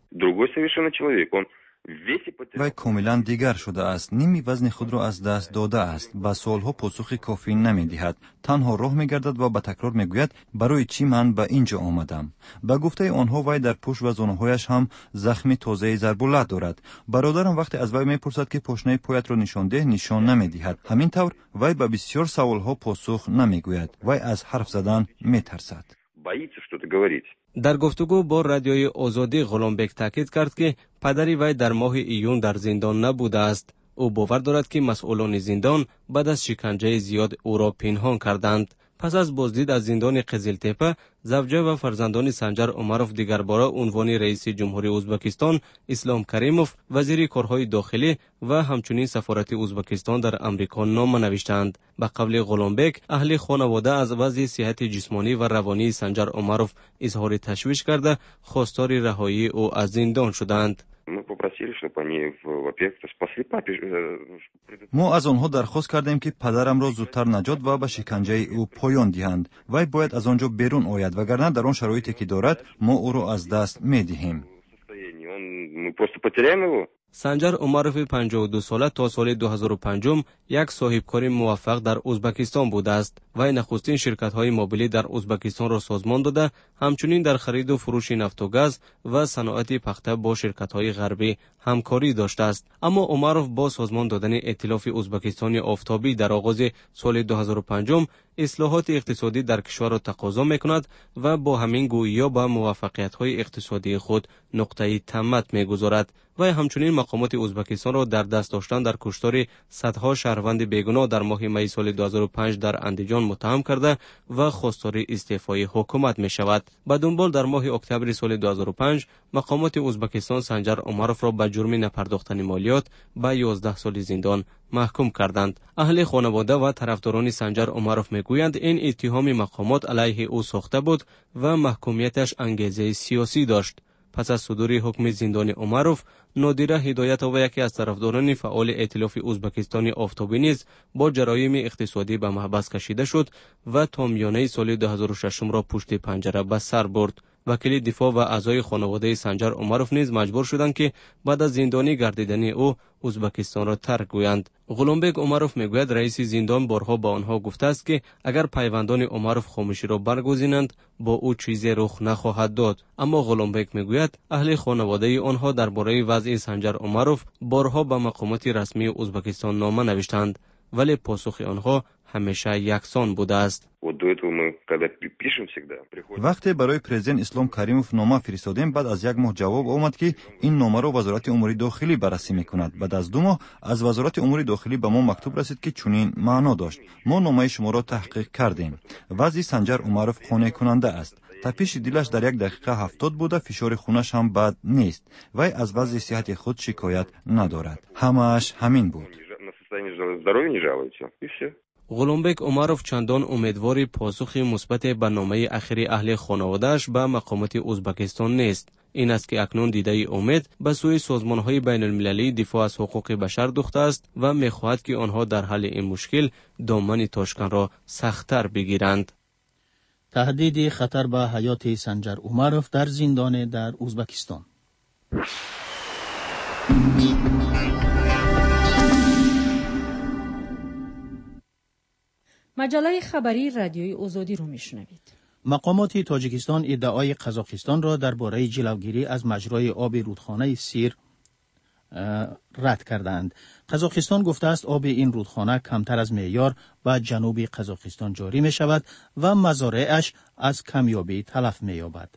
وی کاملا دیگر شده است. نیمی وزن خود را از دست داده است. با سالها پاسخ کافی نمیدهد. تنها راه میگردد و به تکرار میگوید برای چی من به اینجا آمدم. به گفته آنها وی در پشت و زانوهایش هم زخم تازه ضربالعض دارد. برادرم وقتی از وی میپرسد که پاشنه پایت را نشان ده، نشان نمیدهد. همین طور وی به بسیار سوالها پاسخ نمیگوید. وی از حرف زدن میترسد. در گفتگو با رادیوی آزادی غلامبک تاکید کرد که پدری وی در ماه ایون در زندان نبوده است. او باور دارد که مسئولان زندان بعد از شکنجه زیاد او را پنهان کردند. پس از بازدید از زندان قزلتپه، زوجه و فرزندان سنجر عمرov دیگر باره عنوان رئیس جمهوری ازبکستان اسلام کریموف، وزیر کارهای داخلی و همچنین سفارت ازبکستان در امریکا نامه نوشتند. به قول غلامبک، اهل خانواده از وضع صحت جسمانی و روانی سنجر عمرov اظهار تشویش کرده خواستار رهایی او از زندان شدند. ما از آنها درخواست کردیم که پدرم را زودتر نجات و به شکنجه او پایان دهند. وی باید از آنجا بیرون آید وگرنه در آن شرایطی که دارد ما او را از دست می‌دهیم. سنجر عمرov 52 ساله تا سال 2005 یک صاحبکار موفق در ازبکستان بوده است. وی نخستین شرکت‌های موبیلی در ازبکستان را سازمان داده، همچنین در خرید و فروش نفت و گاز و صنعت پخته با شرکت‌های غربی همکاری داشته است. اما عمرov با سازمان دادن ائتلاف ازبکستان آفتابی در آغاز سال 2005 اصلاحات اقتصادی در کشور را تقاضا می‌کند و با همین گویی به موفقیت‌های اقتصادی خود نقطه تمت می‌گذارد. و همچنین مقامات ازبکستان را در دست داشتن در کشتار صدها شهروند بیگناه در ماه می سال 2005 در اندیجان متهم کرده و خواستار استعفای حکومت می شود. به دنبال در ماه اکتبر سال 2005 مقامات ازبکستان سنجر عمرov را به جرم نپرداختن مالیات به 11 سال زندان محکوم کردند. اهل خانواده و طرفداران سنجر عمرov میگویند این اتهام مقامات علیه او ساخته بود و محکومیتش انگیزه سیاسی داشت. پس از صدور حکم زندان عمرov، نادره هدایتووا یکی از طرفداران فعال ائتلاف ازبکستان آفتابی نیز با جرایم اقتصادی به محبس کشیده شد و تا میانه سال 2006 را پشت پنجره به سر برد. وکیل دفاع و اعضای خانواده سنجر عمرov نیز مجبور شدند که بعد از زندانی گردیدن او ازبکستان را ترک گویند. غلامبک عمرov میگوید رئیس زندان بارها با آنها گفته است که اگر پیوندان عمرov خاموشی را برگزینند با او چیزی رخ نخواهد داد. اما غلامبک میگوید اهل خانواده آنها درباره وضع سنجر عمرov بارها به مقامات رسمی ازبکستان نامه نوشتند، ولی پاسخ آنها همیشه یکسان بوده است. وقتی برای پرزیدنت اسلام کریموف نامه فرستادیم، بعد از یک ماه جواب آمد که این نامه را وزارت امور داخلی بررسی میکند. بعد از 2 ماه از وزارت امور داخلی به ما مکتوب رسید که چنین معنا داشت. ما نامه شما را تحقیق کردیم. وضع سنجر عمرов خانه کننده است. تپش دلش در 1 دقیقه 70 بوده، فشار خونش هم بد نیست. وی از وضع صحت خود شکایت ندارد. همش همین بود. غلامبک عمرов چندان امیدوار پاسخ مثبت به نامه اخیر اهل خانواده‌اش به مقامات ازبکستان نیست. این است که اکنون دیده امید به سوی سازمان‌های بین المللی دفاع از حقوق بشر دوخته است و می‌خواهد که آنها در حل این مشکل دامن تاشکن را سخت‌تر بگیرند. تهدید خطر به حیات سنجر عمرov در زندان در ازبکستان. مجله خبری رادیوی آزادی رو میشنوید. مقامات تاجیکستان ادعای قزاقستان را درباره جلوگیری از مجرای آب رودخانه سیر رد کردند. قزاقستان گفته است آب این رودخانه کمتر از معیار به جنوب قزاقستان جاری می شود و مزارعش از کمیابی تلف می یابد.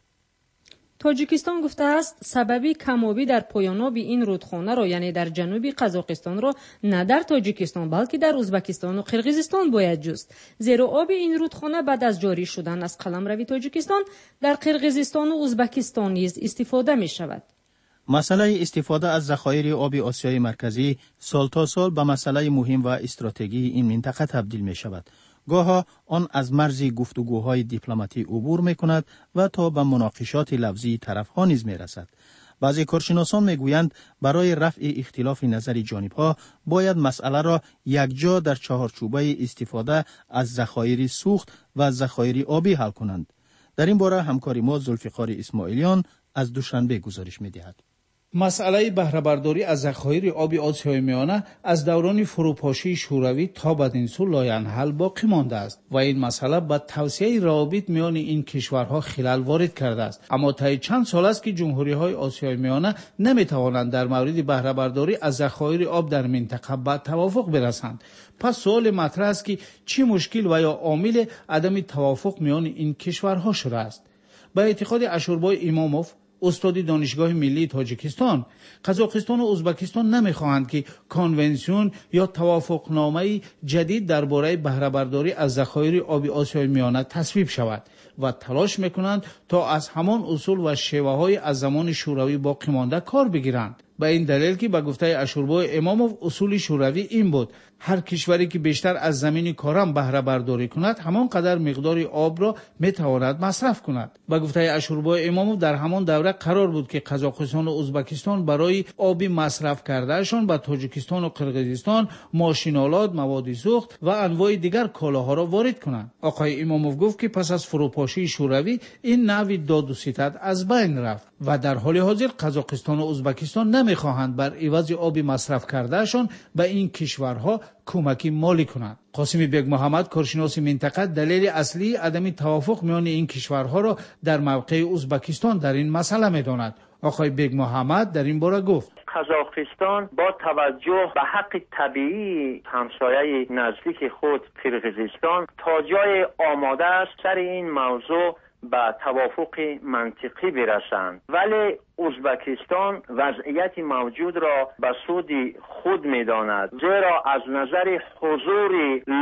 تاجیکستان گفته است سببی کمابی در پایاناب این رودخانه را یعنی در جنوب قزاقستان را نه در تاجیکستان بلکه در ازبکستان و قرقیزستان باید جست، زیرا آب این رودخانه بعد از جاری شدن از قلمرو تاجیکستان در قرقیزستان و ازبکستان نیز استفاده می شود. مسئله استفاده از ذخایر آب آسیای مرکزی سال تا سال به مسئله مهم و استراتژی این منطقه تبدیل می شود. گاها آن از مرز گفتگوهای دیپلماتی عبور می کند و تا به مناقشات لفظی طرفها نیز می رسد. بعضی کارشناسان می گویند برای رفع اختلاف نظر جانبها باید مسئله را یکجا در چهارچوبه استفاده از ذخایر سوخت و ذخایر آبی حل کنند. در این باره همکاری ما ذوالفقار اسماعیلیان از دوشنبه گزارش می دهد. مسئله بهره برداری از ذخایر آب آسیای میانه از دوران فروپاشی شوروی تا بدین سو لاینحل باقی مانده است و این مسئله به توسعه روابط میان این کشورها خلل وارد کرده است. اما طی چند سال است که جمهوری‌های آسیای میانه نمی‌توانند در مورد بهره برداری از ذخایر آب در منطقه به توافق برسند. پس سوال مطرح است که چه مشکل و یا عامل عدم توافق میان این کشورها شده است؟ به اعتقاد اشوربای اماموف، استاد دانشگاه ملی تاجیکستان، قزاقستان و ازبکستان نمیخواهند که کنونسیون یا توافقنامه جدید درباره بهره برداری از ذخایر آب آسیای میانه تصویب شود و تلاش میکنند تا از همان اصول و شیوه های از زمان شوروی باقی مانده کار بگیرند. به این دلیل که به گفته اشوربای اماموف اصول شوروی این بود هر کشوری که بیشتر از زمین کارم بهره برداری کند همان قدر مقدار آب را میتواند مصرف کند. به گفته اشوربای اماموف در همان دوره قرار بود که قزاقستان و ازبکستان برای آبی مصرف کردهشان به تاجیکستان و قرقیزستان ماشینالات، مواد سوخت و انواع دیگر کالاها را وارد کنند. آقای اماموف گفت که پس از فروپاشی شوروی این نوع داد و ستد از بین رفت و در حال حاضر قزاقستان و ازبکستان نمیخواهند بر عوض آبی مصرف کردهشان به این کشورها کمکی مالی کنند. قاسم بیگ محمد کارشناس منطقه دلیل اصلی عدم توافق میان این کشورها را در موقع ازبکستان در این مسئله می‌داند. آقای بیگ محمد در این باره گفت قزاقستان با توجه به حق طبیعی همسایه نزدیک خود قرقیزستان تا جای آماده است سر این موضوع به توافق منطقی برسند، ولی ازبکستان وضعیت موجود را به سود خود می‌داند، زیرا از نظر حضور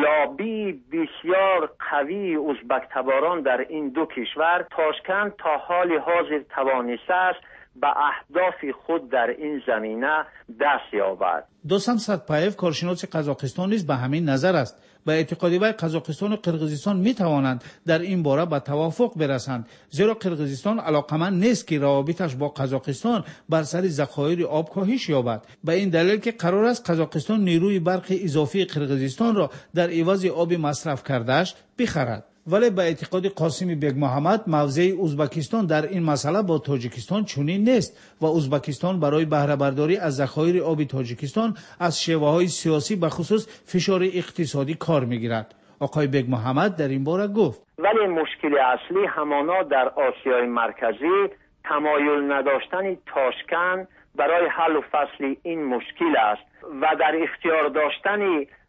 لابی بسیار قوی ازبک تباران در این دو کشور تاشکند تا حال حاضر توانسته است به اهداف خود در این زمینه دست یابد. دوستان سدپایف کارشناس قزاقستان نیز به همین نظر است. به اعتقاد وی قزاقستان و قرقیزستان می توانند در این باره به توافق برسند، زیرا قرقیزستان علاقمند نیست که روابطش با قزاقستان بر سر ذخایر آب کاهش یابد. به این دلیل که قرار است قزاقستان نیروی برق اضافی قرقیزستان را در عوض آب مصرف کردهش بخرد. ولی به اعتقاد قاسم بیگ محمد موضع ازبکستان در این مسئله با تاجیکستان چنین نیست و ازبکستان برای بهره برداری از ذخایر آب تاجیکستان از شیوه‌های سیاسی به خصوص فشار اقتصادی کار می‌گیرد. آقای بیگ محمد در این باره گفت ولی مشکل اصلی همانا در آسیای مرکزی تمایل نداشتن تاشکند برای حل و فصل این مشکل است و در اختیار داشتن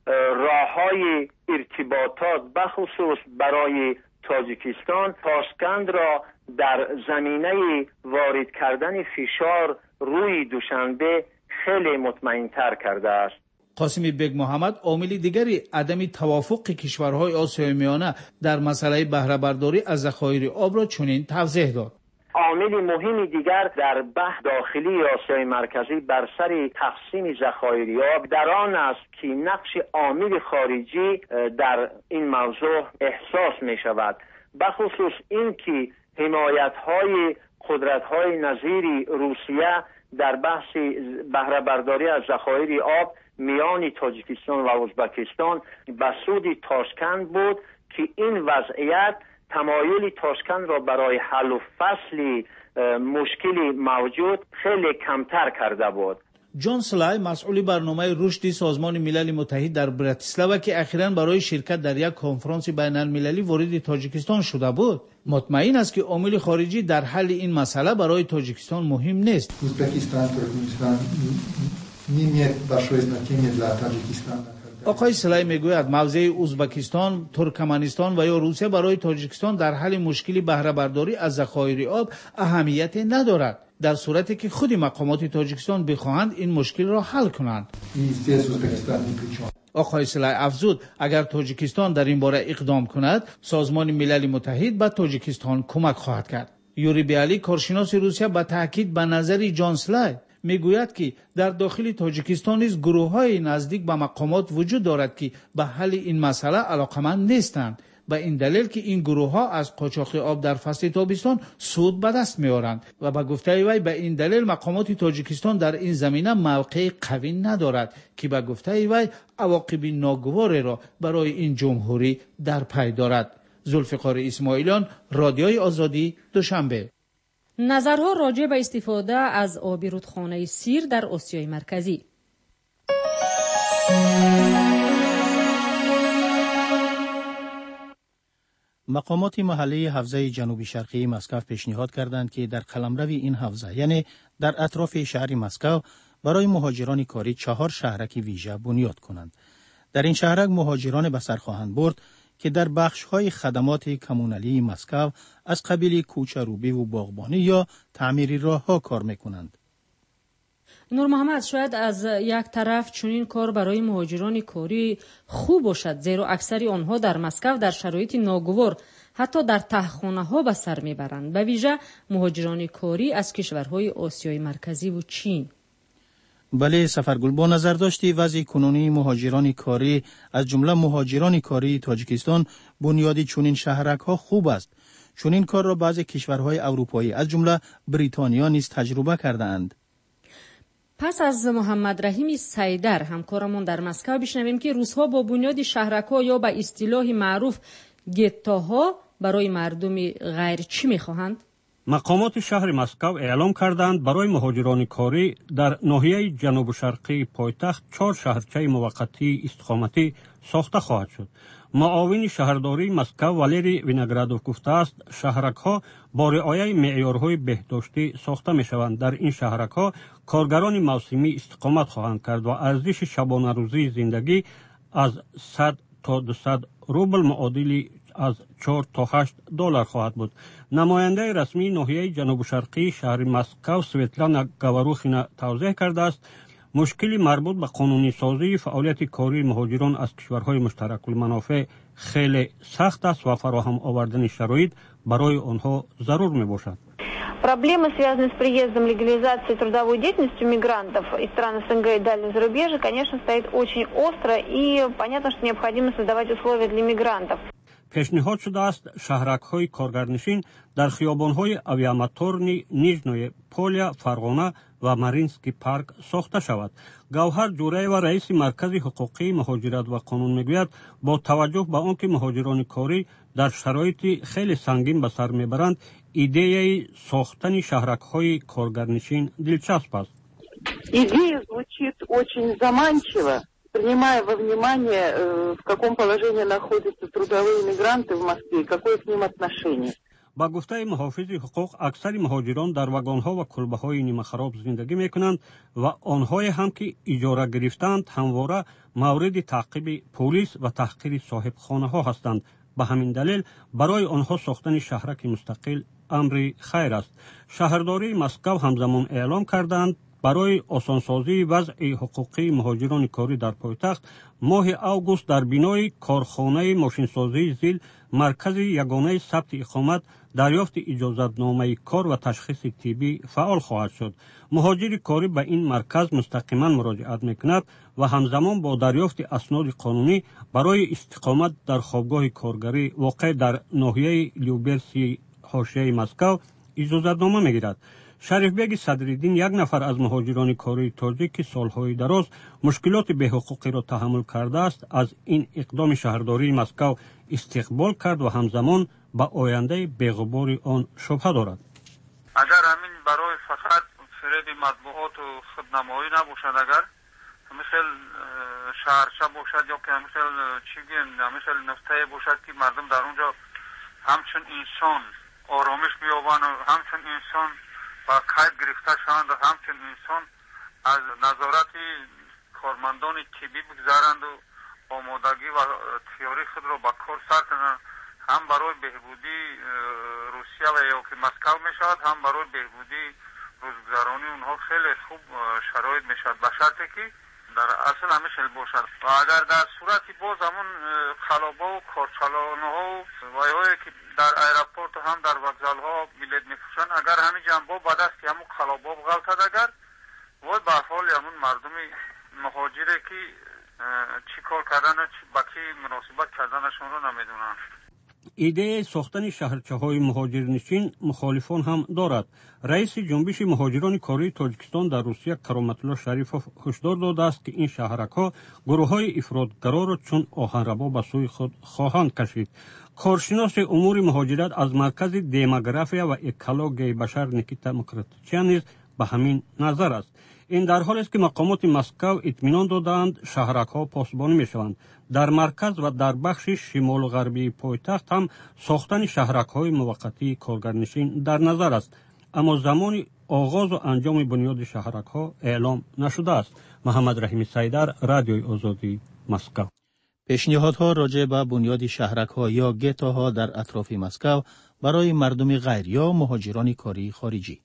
راههای ارتباطات بخصوص برای تاجیکستان تاشکند را در زمینه وارد کردن فشار روی دوشنبه خیلی مطمئن‌تر کرده است. قاسمی بیگ محمد عامل دیگری عدم توافق کشورهای آسیای میانه در مسئله بهره برداری از ذخایر آب را چنین توضیح داد. عامل مهم دیگر در بحث داخلی آسیای مرکزی بر سر تقسیم ذخایر آب در آن است که نقش عامل خارجی در این موضوع احساس می شود، بخصوص اینکه حمایت‌های قدرت‌های نظیر روسیه در بحث بهره برداری از ذخایر آب میان تاجیکستان و ازبکستان به سود تاشکند بود که این وضعیت تمایل تاشکند را برای حل و فصل مشکلی موجود خیلی کمتر کرده بود. جان سلای مسئول برنامه رشد سازمان ملل متحد در براتیسلاوا که اخیراً برای شرکت در یک کنفرانس بین المللی وارد تاجیکستان شده بود، مطمئن است که عامل خارجی در حل این مسئله برای تاجیکستان مهم نیست. آقای سلای میگوید موضع ازبکستان، ترکمنستان و یا روسیه برای تاجیکستان در حل مشکلی بهره برداری از ذخایر آب اهمیت ندارد، در صورتی که خود مقامات تاجیکستان بخواهند این مشکل را حل کنند. آقای سلای افزود اگر تاجیکستان در این باره اقدام کند، سازمان ملل متحد به تاجیکستان کمک خواهد کرد. یوری بیالی کارشناس روسیه به تاکید به نظر جان سلای میگوید که در داخل تاجیکستان نیز گروه‌های نزدیک به مقامات وجود دارد که به حل این مسئله علاقمند نیستند، به این دلیل که این گروه‌ها از قاچاق آب در فصل تابستان سود به دست می‌آورند و به گفته وی به این دلیل مقامات تاجیکستان در این زمینه موقع قوی ندارد که به گفته وی عواقب ناگوار را برای این جمهوری در پی دارد. ذوالفقار اسماعیلیان، رادیوی آزادی، دوشنبه. نظرها راجع به استفاده از آب رودخانه سیر در آسیای مرکزی. مقامات محلی حوزه جنوبی شرقی مسکو پیشنهاد کردند که در قلمرو این حوزه یعنی در اطراف شهر مسکو برای مهاجران کاری 4 شهرک ویژه بنیاد کنند. در این شهرک مهاجران به سر خواهند برد که در بخش‌های خدمات کمونالی مسکو از قبیل کوچه‌روبی و باغبانی یا تعمیری راه‌ها کار می‌کنند. نور محمد، شاید از یک طرف چنین کار برای مهاجران کاری خوب باشد، زیرا اکثر آنها در مسکو در شرایط ناگوار حتی در تهخانه‌ها به سر میبرند، به ویژه مهاجران کاری از کشورهای آسیای مرکزی و چین. بله سفرگل، با نظر داشتی وضع کنونی مهاجران کاری از جمله مهاجران کاری تاجیکستان بنیادی چنین شهرک‌ها خوب است. چنین کار را بعضی کشورهای اروپایی از جمله بریتانیا نیز تجربه کرده‌اند. پس از محمد رحیم سیدر همکارمون در مسکو بشنویم که روس‌ها با بنیاد شهرک‌ها یا به اصطلاح معروف گتاها برای مردم غیر چی می‌خواهند؟ مقامات شهر مسکو اعلام کردند برای مهاجران کاری در ناحیه جنوب شرقی پایتخت 4 شهرچه موقتی استقامتی ساخته خواهد شد. معاون شهرداری مسکو والری وینگرادوف گفته است شهرک‌ها با رعایت معیارهای بهداشتی ساخته می‌شوند. در این شهرک‌ها کارگران موسمی استقامت خواهند کرد و ارزش شبانه روزی زندگی از 100 تا 200 روبل معادل از 4 تا 8 دلار خواهد بود. نماینده رسمی ناحیه جنوب شرقی شهر مسکو سویتلانا گاواروخینا توضیح کرده است مشکلی مربوط به قانونی سازی فعالیت کاری مهاجران از کشورهای مشترک المنافع خیلی سخت است و فراهم آوردن شرایط برای آنها ضرور می باشد. Проблемы, связанные с приездом, легализацией трудовой деятельностью мигрантов из стран СНГ и дальнего зарубежья, конечно, стоит очень остро, и понятно, что необходимо создавать условия для мигрантов. پیشنهاد شده است شهرک‌های کارگرنشین در خیابان‌های اویاماتورنی نیژنوی پولیا، فرغانه و مارینسکی پارک ساخته شود. گوهر جوریوا رئیس مرکز حقوقی مهاجرت و قانون میگوید با توجه به آنکه مهاجران کاری در شرایط خیلی سنگین به سر میبرند، ایده ساختن شهرک‌های کارگرنشین دلچسب است. Идея звучит очень заманчиво, принимая во внимание, в каком положении находятся трудовые мигранты в Москве и какое к ним отношение. با گفته محافظ حقوق اکثر مهاجران در واگن‌ها و کلبه‌های نیمه خراب زندگی می‌کنند و آنهایی هم که اجاره گرفتند همواره مورد تعقیب پلیس و تحقیر صاحب خانه‌ها هستند. به همین دلیل برای آنها ساختن شهرک مستقل امر خیر است. شهرداری مسکو همزمان اعلام کردند برای آسانسازی وضع حقوقی مهاجران کاری در پایتخت ماه اوگوست در بینای کارخانه ماشینسازی زیل مرکز یگانه ثبت اقامت، دریافت اجازتنامه کار و تشخیص طبی فعال خواهد شد. مهاجر کاری به این مرکز مستقیما مراجعت میکند و همزمان با دریافت اسناد قانونی برای استقامت در خوابگاه کارگری واقع در ناحیه لیوبرسی حاشیه مسکو اجازتنامه میگیرد. شریف بیگ صدرالدین یک نفر از مهاجران کاری تاجیک که سالهای دراز مشکلات بی‌حقوقی را تحمل کرده است از این اقدام شهرداری مسکو استقبال کرد و همزمان به آینده بی‌غبار آن شبهه دارد. اگر همین برای فقط فریب مطبوعات و خودنمایی نباشد، اگر مثل شهرچه باشد یا که مثل مثل نقطه باشد که مردم در اونجا همچون انسان آرامش بیابند و همچون انسان و قید گرفته شوند و همچون انسان از نظارت کارمندان طبی بگذرند و آمادگی و تیاری خود را به کار سر کنند، هم برای بهبودی روسیه و یا که مسکو می شود، هم برای بهبودی روزگذرانی اونها خیلی خوب شرایط می شود، به شرطی که در اصل همیشه باشد. و اگر در صورتی باز همون خلابا و کارچلانه ها و هایی که در ایرپورت و هم در وکزال ها بلیت میفروشند، اگر همین جنبا به دست همون خلابا بغلطد، اگر وای به حال همون مردم مهاجره که چی کار کردن با کی مناسبت کردنشون رو نمیدونن. ایده ساختن شهرچه‌های مهاجرنشین مخالفان هم دارد. رئیس جنبش مهاجران کاری تاجیکستان در روسیه کرامت‌الله شریفوف هشدار داده است که این شهرک‌ها گروه‌های افراطگرا را چون آهنربا به سوی خود خواهند کشید. کارشناس امور مهاجرت از مرکز دموگرافیا و اکولوژی بشر نیکیتا مکراتچیان نیز به همین نظر است. این در حالی است که مقامات مسکو اطمینان دادند شهرک‌ها پاسبانی می‌شوند. در مرکز و در بخش شمال غربی پایتخت هم ساختن شهرک‌های موقتی کارگرنشین در نظر است، اما زمان آغاز و انجام بنیاد شهرک‌ها اعلام نشده است. محمد رحیمی سیدر، رادیوی آزادی، مسکو. پیشنهادها راجع به بنیاد شهرک‌ها یا گتاها در اطراف مسکو برای مردم غیر یا مهاجران کاری خارجی.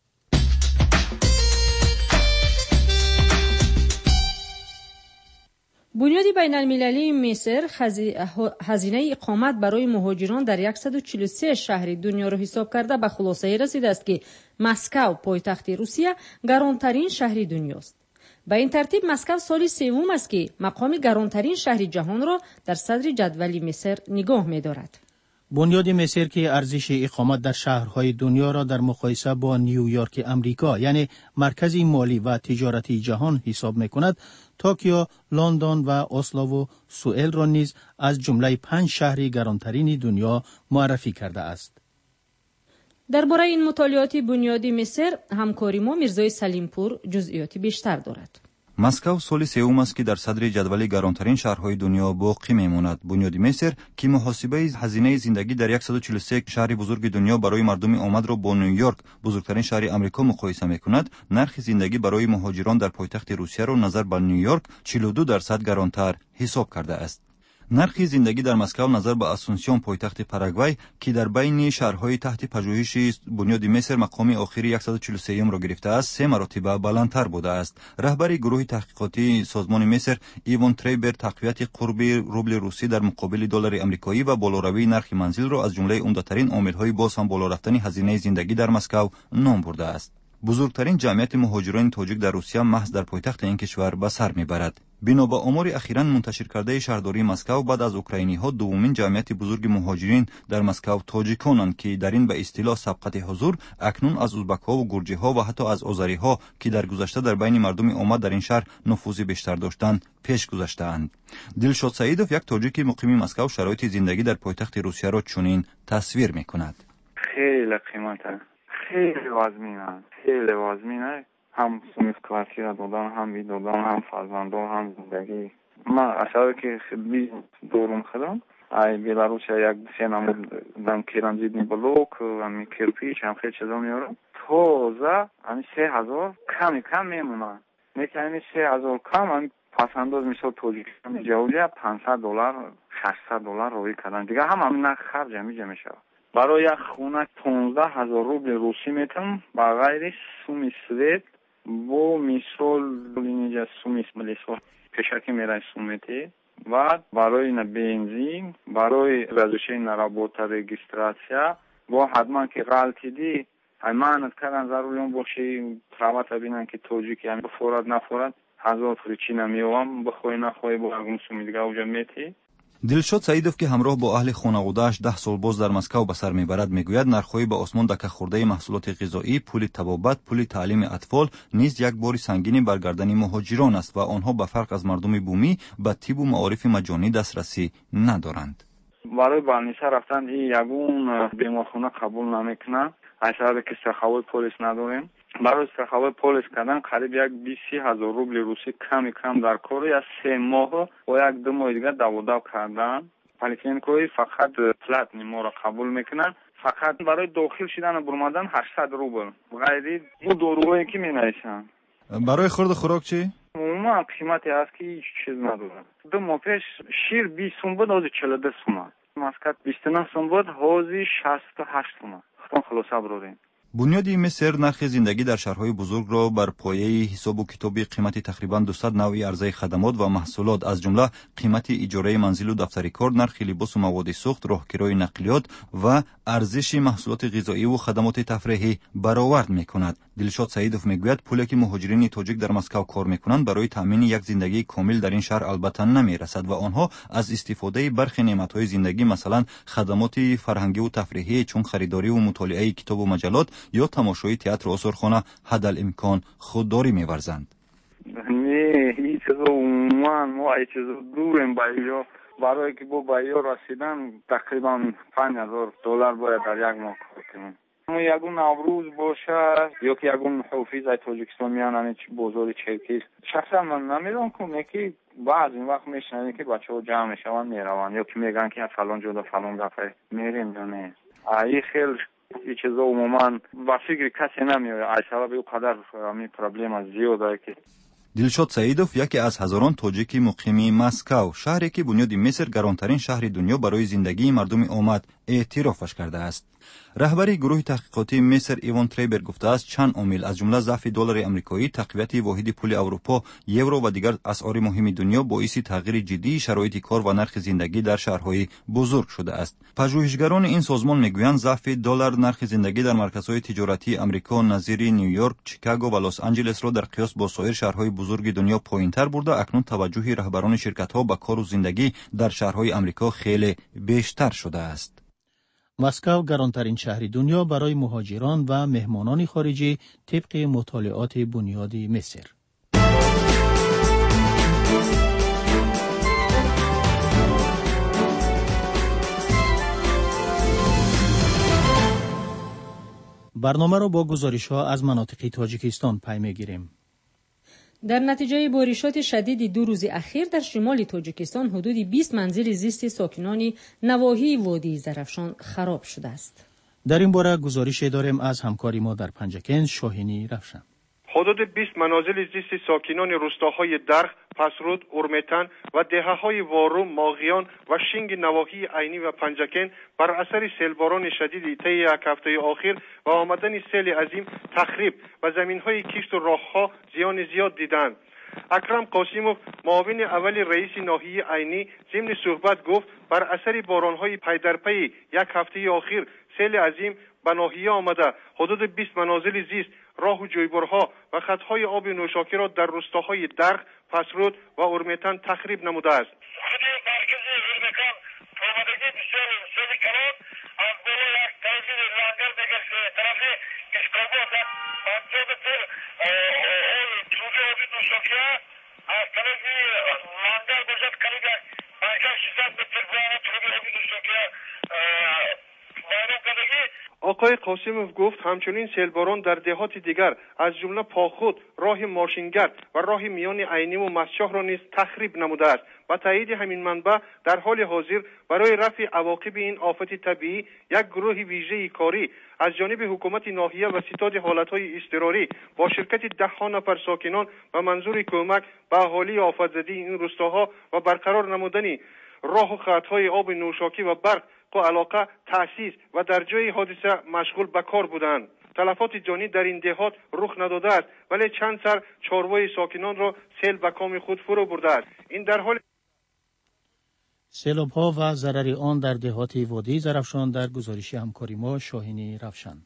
بنیاد بین المللی مصر هزینه اقامت برای مهاجران در 143 شهر دنیا را حساب کرده به خلاصه رسیده است که مسکو پایتخت روسیه گرانترین شهر دنیاست. به این ترتیب مسکو سال سوم است که مقام گرانترین شهر جهان را در صدر جدول مصر نگاه می‌دارد. بنیاد مصر که ارزش اقامت در شهرهای دنیا را در مقایسه با نیویورک امریکا یعنی مرکز مالی و تجارتی جهان حساب می‌کند، توکیو، لندن و اسلو و سوئل را نیز از جمله 5 شهر گرانترین دنیا معرفی کرده است. درباره این مطالعات بنیاد مصر همکاری ما میرزای سلیمپور جزئیات بیشتر دارد. مسکو سال سوم است که در صدر جدول گرانترین شهرهای دنیا باقی میماند. بنیاد مصر که محاسبه هزینه زندگی در 143 شهر بزرگ دنیا برای مردم آمد را با نیویورک بزرگترین شهر آمریکا مقایسه میکند، نرخ زندگی برای مهاجران در پایتخت روسیه را نظر به نیویورک 42% گرانتر حساب کرده است. نرخ زندگی در مسکو نظر به اسونسیون پایتخت پاراگوای که در بین شهرهای تحت پژوهش بنیاد مصر مقام آخری 143 را گرفته است 3 مرتبه بلندتر بوده است. رهبر گروه تحقیقاتی سازمان مصر ایوان تریبر تقویت قرب روبل روسی در مقابل دلار آمریکایی و بالاروی نرخ منزل را از جمله عمده‌ترین عامل‌های باز هم بالا رفتن هزینه زندگی در مسکو نام برده است. بزرگترین جمعیت مهاجران تاجیک در روسیه محض در پایتخت این کشور به سر میبرد. بنا به آمار اخیراً منتشر کرده شهرداری مسکو، بعد از اوکراینی ها دومین جمعیت بزرگ مهاجرین در مسکو تاجیکانند که در این به اصطلاح سبقت حضور اکنون از ازبک ها و گرجی ها و حتی از آذری ها که در گذشته در بین مردم آمد در این شهر نفوذ بیشتر داشتند پیش گذشته‌اند. دلشاد سعیدوف یک تاجیک مقیم مسکو شرایط زندگی در پایتخت روسیه را چنین تصویر میکند. خیلی قیمته، خیلی وزمینه، هم سمیت کلاسی را دادن، هم بی دادن، هم فرزندان، هم زندگی. من اشاره که خیلی دورم خودم ай Беларусия як се намуд дам керамзитный блок, ами кирпич, ам хел чиза меорам. Тоза ами 3000 кам мемуна. Неки ами 3000 кам ами пасандоз мисол Тоҷикистон ҷавлия $500, $600 роӣ кардан. Дига ҳам ами нақ харҷ амиҷа мешавад. барои як хона 15000 рубли русӣ метам ба ғайри суми свет бо мисол инҷа суми мисол пешакӣ мерай сумете. Баъд барои на бензин, барои разрешение на работа, регистрация бо ҳатман ки ғалтиди ай маънат кардан зарурион боши правата бинан ки тоҷики ам форад нафорад 1000 причина меовам бихоҳӣ нахоҳӣ бо ягон суми дига уҷа мети. дилшод саидов ки ҳамроҳ бо аҳли хонаводааш 10 сол боз дар Москав ба сар мебарад мегӯяд нархҳои ба осмон дакахӯрдаи маҳсулоти ғизоӣ, пули табобат, пули таълими атфол низ як бори сангини бар гардани муҳоҷирон аст ва онҳо ба фарқ аз мардуми бумӣ ба тибу маорифи маҷонӣ дастрасӣ надоранд. барои больница рафтан ягон беморхона қабул намекунад. ай сабабе ки страховой полис надорем. барои страховой полис кардан қариб як 20000 рубли русӣ кам дар кори аз 3 моҳ ва як 2 моҳи дига даводав кардан. поликлиникаи фақат платни моро қабул мекунад. фақат барои дохил шидан бурмадан 800 рубл. ғайри бу доруҳое ки менависанд. барои хурду хӯрок чӣ? умуман қимате аст ки ҳеҷ чиз надорад. 2 моҳ пеш шир 20 сум буд, ҳозир 42 сум аст. маскат 29 сум буд, ҳозир 68 сум аст. хутон хулоса буродем. бунёди Миср нархи зиндагӣ дар шаҳрҳои бузургро бар пояи ҳисобу китоби қимати тақрибан 200 навъи арзаи хадамот ва маҳсулот аз ҷумла қимати иҷораи манзилу дафтари кор, нархи либосу маводи сӯхт, роҳгирои нақлиёт ва арзиши маҳсулоти ғизоиву хадамоти тафреҳӣ баровард мекунад. дилшод саидов мегӯяд пуле ки муҳоҷирини тоҷик дар Москав кор мекунанд барои таъмини як зиндагии комил дар ин шаҳр албатта намерасад ва онҳо аз истифодаи бархи неъматҳои зиндагӣ масалан хадамоти фарҳангиву тафреҳӣ чун харидориву мутолиаи китобу маҷаллот ё тамошои театру осорхона ҳадалимкон худдорӣ меварзанд. не ин чизо умуман мо ай чизо дурем ба иё. барое ки бо ба иё расидан тақрибан $5000 бояд дар як моҳ кор кунем. ягон наврӯз бошад ё ки ягон ҳофиз ай тоҷикистон миянани бозори черкис шахсан ман намедонам ки баъзе вақт мешунавем ки бачаҳо ҷамъ мешаванд мераванд ё ки мегӯянд ки фалон ҷода фалон дафъа мерем ё не. ай хел ин чизо умуман ба фикри касе намеояд. ай сабаби ӯ қадар ҳамин проблема зиёдае ки дилшод саидов яке аз ҳазорон тоҷики муқими Москав, шаҳре ки бунёди Миср гаронтарин шаҳри дунё барои зиндагии мардуми омад эътирофаш кардааст. раҳбари гурӯҳи таҳқиқотии Миср Ивон Трейбер гуфтааст чанд омил аз ҷумла заъфи доллари амрикоӣ, тақвияти воҳиди пули Аврупо, евро ва дигар асъори муҳими дунё боиси тағйири ҷиддии шароити кор ва нархи зиндагӣ дар шаҳрҳои бузург шудааст. пажӯҳишгарони ин созмон мегӯянд заъфи доллар нархи зиндагӣ дар марказҳои тиҷоратии амрико назири Нью-Йорк, Чикаго ва Лос-Анҷелесро дар қиёс бо соир шаҳрҳои бузурги дунё поинтар бурда, акнун таваҷҷӯҳи раҳбарони ширкатҳо ба кору зиндагӣ дар шаҳрҳои амрико хеле бештар шудааст. Москав гаронтарин шаҳри дунё барои муҳоҷирон ва меҳмонони хориҷӣ тибқи мутолиоти бунёди Миср. барномаро бо гузоришҳо аз манотиқи тоҷикистон пай мегирем. در نتیجه بارشات شدید 2 روز اخیر در شمال تاجیکستان حدود 20 منزل زیست ساکنان نواحی وادی زرافشان خراب شده است. در این باره گزارش داریم از همکاری ما در پنجکن شاهینی روشن. حدود 20 منازل زیست ساکنان روستاهای درخ، پسرود، اورمتن و دهه‌های واروم، ماغیان و شینگ نواحی عینی و پنجکن بر اثر سیلباران شدید طی یک هفته اخیر و آمدن سیل عظیم تخریب و زمین‌های کشت و راه‌ها زیان زیاد دیدند. اکرم قاسیموف معاون اول رئیس ناحیه عینی ضمن صحبت گفت بر اثر باران‌های پی در پی یک هفته اخیر سیل عظیم به ناحیه آمده حدود 20 منازل زیست، راه و جویبارها و خطهای آب نوشاکی را در روستاهای درخ، پسرود و اورمتن تخریب نموده است. آقای قاسموف گفت همچنین سیلباران در دهات دیگر از جمله پاخود، راه ماشینگر و راه میان عینی و مسجح را نیز تخریب نموده است. با تایید همین منبع در حال حاضر برای رفع عواقب این آفت طبیعی یک گروه ویژه کاری از جانب حکومت ناحیه و ستاد حالتهای اضطراری با شرکت 10 نفر ساکنان و منظور کمک به اهالی آفت‌زده این روستاها و برقرار نمودن راه و خطهای آب نوشاکی و برق و علاقه تأسیس و در جای حادثه مشغول به کار بودند. تلفات جانی در این دهات رخ نداده است، ولی چند سر چاروای ساکنان را سیل به کام خود فرو برده است. این در حال سیلاب‌ها و ضرر آن در دهات وادی زرافشان در گزارش همکاری ما شاهینی روشن.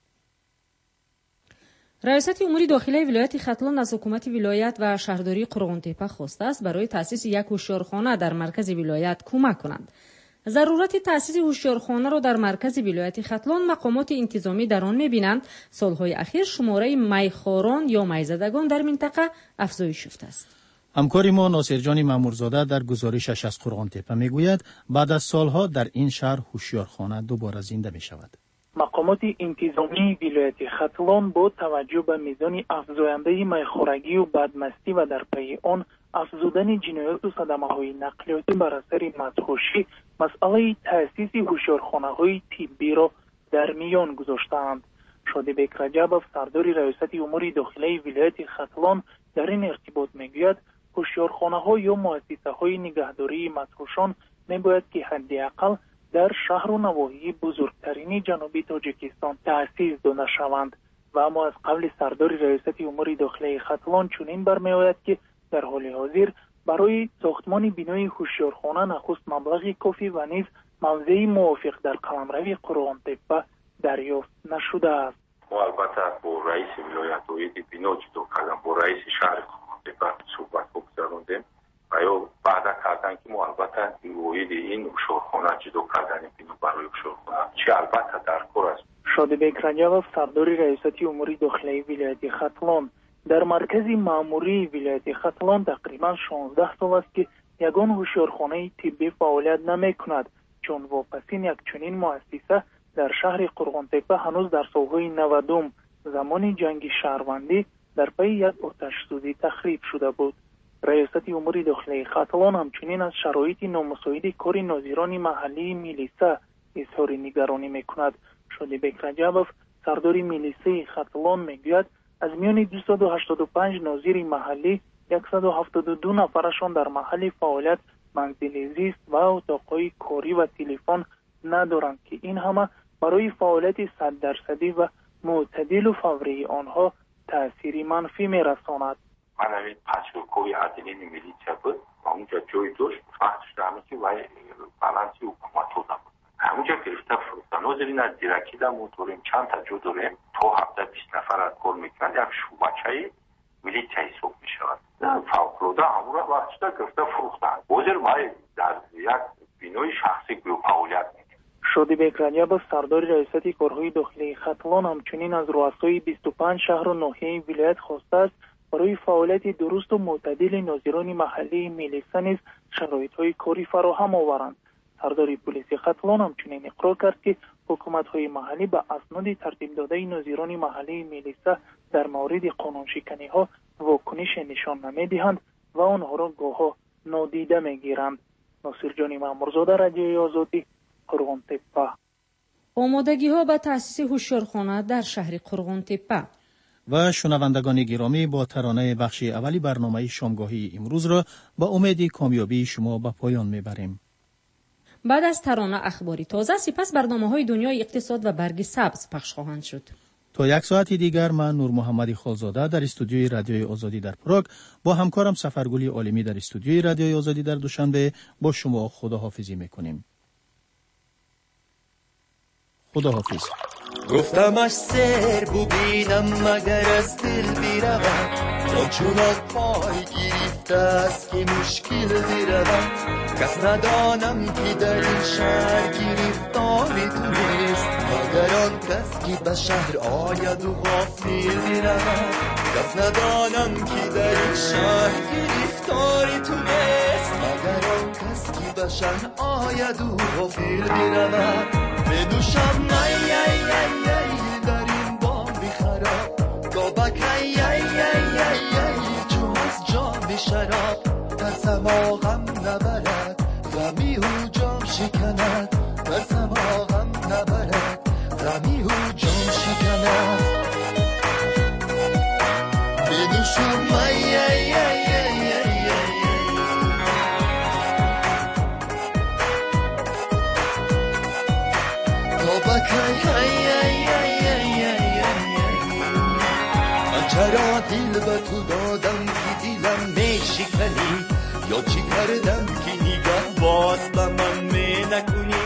رئیست امور داخلی ولایت ختلان از حکومت ولایت و شهرداری قرغن‌تپه خواسته است برای تأسیس یک هوشیارخانه در مرکز ولایت کمک کنند. ضرورت تأسیس هوشیارخانه را در مرکز ولایت ختلان مقامات انتظامی در آن می‌بینند سالهای اخیر شماره میخواران یا میزدگان در منطقه افزایش یافته است. همکار ما ناصرجان مامورزاده در گزارشش از قرغن‌تپه میگوید بعد از سالها در این شهر هوشیارخانه دوباره زنده می‌شود. مقامات انتظامی ولایت ختلان با توجه به میزان افزاینده میخورگی و بدمستی و در پی آن افزودن جنایات و صدمه‌های نقلیاتی بر اثر مدهوشی مسئله تأسیس هوشیارخانه‌های طبی را در میان گذاشتند. شادیبک رجبوف سردار ریاست امور داخلی ولایت ختلان در این ارتباط میگوید هوشیارخانه‌ها یا مؤسسه‌های نگهداری مدهوشان میباید که حداقل در شهر و نواحی بزرگترین جنوبی تاجیکستان تأسیس داده شوند و اما از قبل سردار ریاست امور داخلی ختلان چنین برمی‌آید که در حال حاضر برای ساختمان بینای هوشیارخانه نخست مبلغ کافی و نیز موضع موافق در قلمرو قرغن‌تپه دریافت نشده است. ما البته با رئیس ولایت اوید بنا جدا کردن با رئیس شهر قرغن‌تپه صحبت بگذراندیم و یا بعد کردن که ما البته اوید این هوشیارخانه جدا کردن بنا برای هوشیارخانه چه البته در کار است. شادیبک رجبوف سردار ریاست امور داخلی ولایت ختلان در مرکز ماموری ولایت ختلان تقریبا 16 سال است که یگان هوشیارخانه طبی فعالیت نمی‌کند، چون واپسین یک چنین مؤسسه در شهر قرغن‌تپه هنوز در سالهای 90 زمان جنگ شهروندی در پی یک آتش‌سوزی تخریب شده بود. ریاست امور داخلی ختلان همچنین از شرایط نامساعد کار ناظران محلی میلیسا اظهار نگرانی می‌کند. شادیبک رجبوف سردار میلیسای ختلان میگوید از میان 285 ناظر محلی 172 نفرشان در محل فعالیت منزل زیست و اتاقهای کاری و تلفن ندارند که این همه برای فعالیت 100% و معتدل و فوری آنها تأثیری منفی میرساند. من همین پچوکوی عدلین میلیچه بود و اونجا جوی داشت فقط شدمه که وای بلنسی حکومت رو بود همونجا گرفته فروختن ناظرین از دیرکی در موتوریم چند تا جو داریم تا هفته 20 نفر از کار میکنن یک شوبچه میلیچه حساب میشود فوقلاده همون را وقت شده گرفته فروختن بازر مای در یک بینوی شخصی گروه فعالیت میکنن. شادیبک رجبوف سردار ریاست کارهای داخلی ختلان همچنین از رؤسای 25 شهر و ناحیه ولایت خواسته است برای فعالیت درست و معتدل ناظران محلی میلیسا نیز شرایط‌های کاری فراهم آورند. سردار پلیس ختلان همچنین اقرار کرد که حکومت‌های محلی به اسناد ترتیب داده ناظران محلی میلیسا در مورد قانون شکنی‌ها واکنش نشان نمی‌دهند و آنها را گاه‌ها نادیده می‌گیرند. ناصرجان مامورزاده، رادیوی آزادی، قرغن‌تپه. آمادگی‌ها به تأسیس هوشیارخانه در شهر قرغن‌تپه. و شنوندگان گرامی با ترانه بخش اولی برنامه شامگاهی امروز را با امید کامیابی شما به پایان میبریم. بعد از ترانه اخباری تازه سپس برنامه‌های دنیای اقتصاد و برگ سبز پخش خواهند شد. تا یک ساعت دیگر من نور محمدی خالزاده در استودیوی رادیوی آزادی در پراگ با همکارم سفرگلی عالمی در استودیوی رادیوی آزادی در دوشنبه با شما خداحافظی میکنیم. خداحافظ. گفتمش سر ببینم مگر از دل بیرود تا چون از پای گرفته است که مشکل بیرود کس ندانم که در این شهر گرفتاری تو نیست مگر آن کس که به شهر آید و غافل بیرود کس ندانم که در این شهر گرفتاری تو نیست مگر آن کس که به شهر آید و غافل بیرود بدوشم نای شکند قسم آغم نبرد غمی و جام شکند بنوشم ای ای ای ای ای تا بکی ای ای ای ای ای من چرا دل به تو دادم که دلم میشکنی یا چی کردم که نگاه باز به من می نکنی